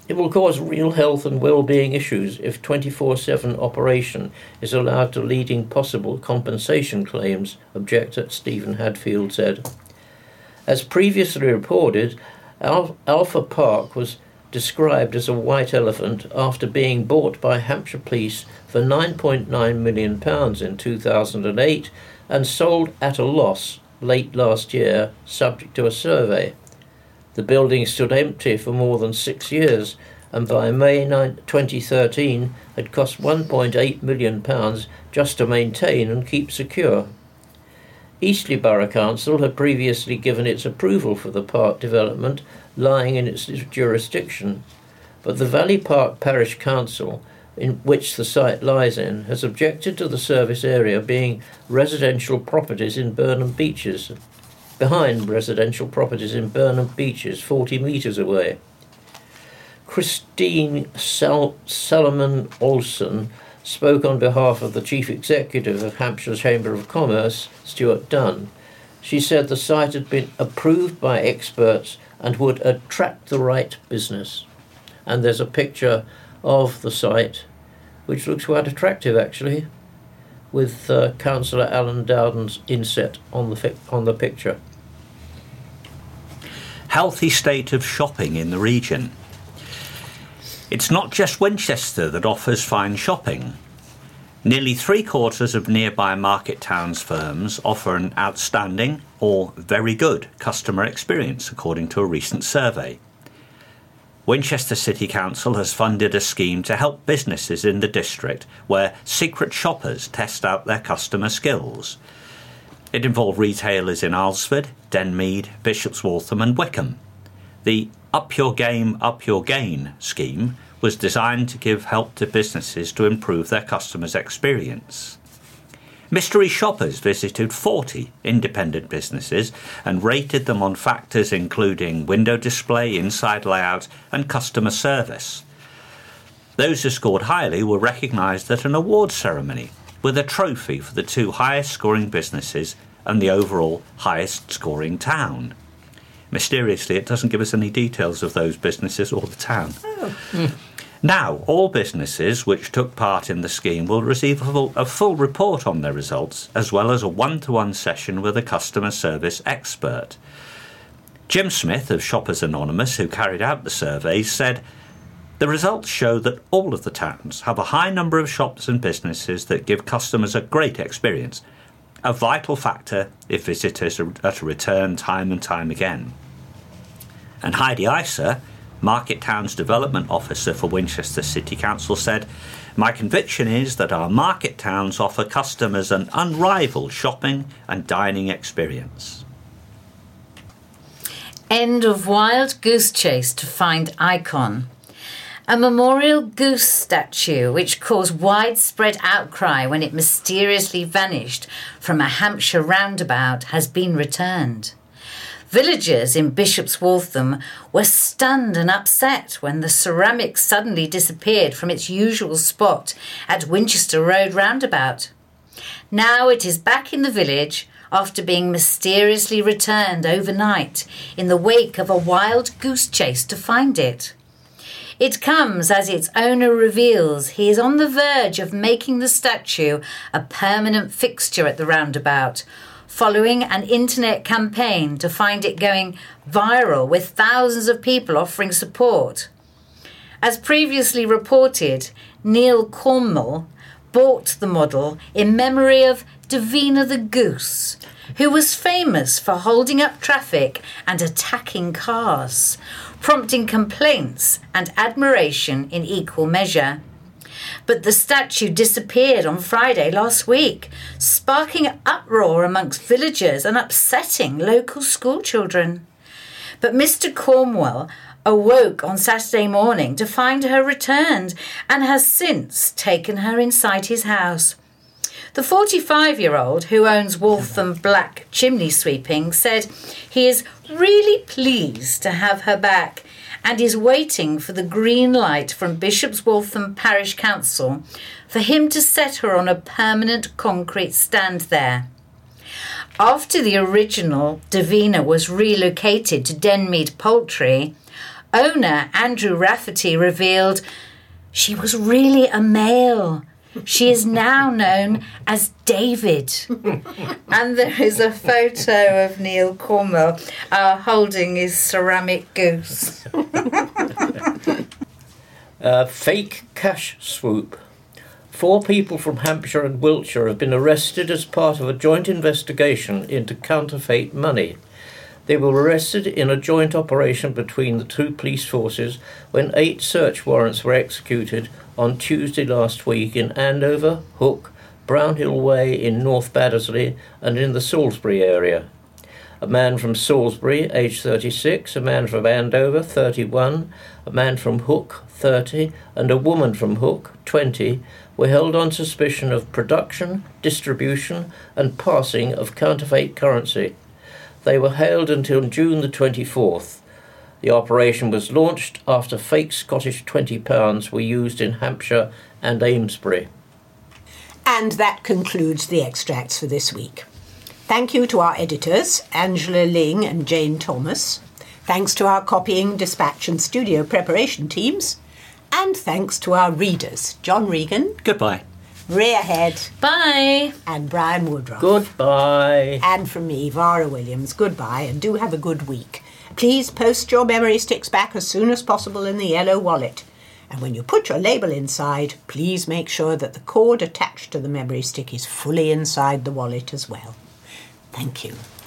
It will cause real health and well-being issues if 24/7 operation is allowed to leading possible compensation claims, objector Stephen Hadfield said. As previously reported, Alpha Park was described as a white elephant after being bought by Hampshire Police for £9.9 million in 2008 and sold at a loss late last year, subject to a survey. The building stood empty for more than 6 years and by May 2013 had cost £1.8 million just to maintain and keep secure. Eastleigh Borough Council had previously given its approval for the park development lying in its jurisdiction, but the Valley Park Parish Council, in which the site lies in, has objected to the service area being residential properties in Burnham Beeches, behind residential properties in Burnham Beeches, 40 metres away. Christine Salomon Olsen spoke on behalf of the Chief Executive of Hampshire Chamber of Commerce, Stuart Dunn. She said the site had been approved by experts and would attract the right business. And there's a picture of the site, which looks quite attractive actually, with Councillor Alan Dowden's inset on the picture. Healthy state of shopping in the region. It's not just Winchester that offers fine shopping. Nearly 3/4 of nearby market towns' firms offer an outstanding or very good customer experience, according to a recent survey. Winchester City Council has funded a scheme to help businesses in the district where secret shoppers test out their customer skills. It involved retailers in Alresford, Denmead, Bishop's Waltham and Wickham. The Up Your Game, Up Your Gain scheme was designed to give help to businesses to improve their customers' experience. Mystery shoppers visited 40 independent businesses and rated them on factors including window display, inside layout and customer service. Those who scored highly were recognised at an awards ceremony with a trophy for the 2 highest scoring businesses and the overall highest scoring town. Mysteriously, it doesn't give us any details of those businesses or the town. Now, all businesses which took part in the scheme will receive a full report on their results, as well as a one-to-one session with a customer service expert. Jim Smith of Shoppers Anonymous, who carried out the survey, said, "The results show that all of the towns have a high number of shops and businesses that give customers a great experience, a vital factor if visitors are to return time and time again." And Heidi Iser, Market Town's Development Officer for Winchester City Council, said, "My conviction is that our market towns offer customers an unrivaled shopping and dining experience." End of wild goose chase to find icon. A memorial goose statue which caused widespread outcry when it mysteriously vanished from a Hampshire roundabout has been returned. Villagers in Bishop's Waltham were stunned and upset when the ceramic suddenly disappeared from its usual spot at Winchester Road roundabout. Now it is back in the village after being mysteriously returned overnight in the wake of a wild goose chase to find it. It comes as its owner reveals he is on the verge of making the statue a permanent fixture at the roundabout, following an internet campaign to find it going viral with thousands of people offering support. As previously reported, Neil Cornwall bought the model in memory of Davina the Goose, who was famous for holding up traffic and attacking cars, prompting complaints and admiration in equal measure. But the statue disappeared on Friday last week, sparking uproar amongst villagers and upsetting local schoolchildren. But Mr. Cornwall awoke on Saturday morning to find her returned and has since taken her inside his house. The 45-year-old, who owns Waltham Black Chimney Sweeping, said he is really pleased to have her back and is waiting for the green light from Bishop's Waltham Parish Council for him to set her on a permanent concrete stand there. After the original Davina was relocated to Denmead Poultry, Owner Andrew Rafferty revealed she was really a male. She is now known as David. And there is a photo of Neil Cornwell holding his ceramic goose. Fake cash swoop. 4 people from Hampshire and Wiltshire have been arrested as part of a joint investigation into counterfeit money. They were arrested in a joint operation between the 2 police forces when 8 search warrants were executed on Tuesday last week in Andover, Hook, Brownhill Way in North Baddesley and in the Salisbury area. A man from Salisbury, aged 36, a man from Andover, 31, a man from Hook, 30, and a woman from Hook, 20, were held on suspicion of production, distribution and passing of counterfeit currency. They were held until June the 24th. The operation was launched after fake Scottish £20 were used in Hampshire and Amesbury. And that concludes the extracts for this week. Thank you to our editors, Angela Ling and Jane Thomas. Thanks to our copying, dispatch and studio preparation teams. And thanks to our readers, John Regan. Goodbye. Rhea Head. Bye. And Brian Woodruff. Goodbye. And from me, Vara Williams, goodbye and do have a good week. Please post your memory sticks back as soon as possible in the yellow wallet. And when you put your label inside, please make sure that the cord attached to the memory stick is fully inside the wallet as well. Thank you.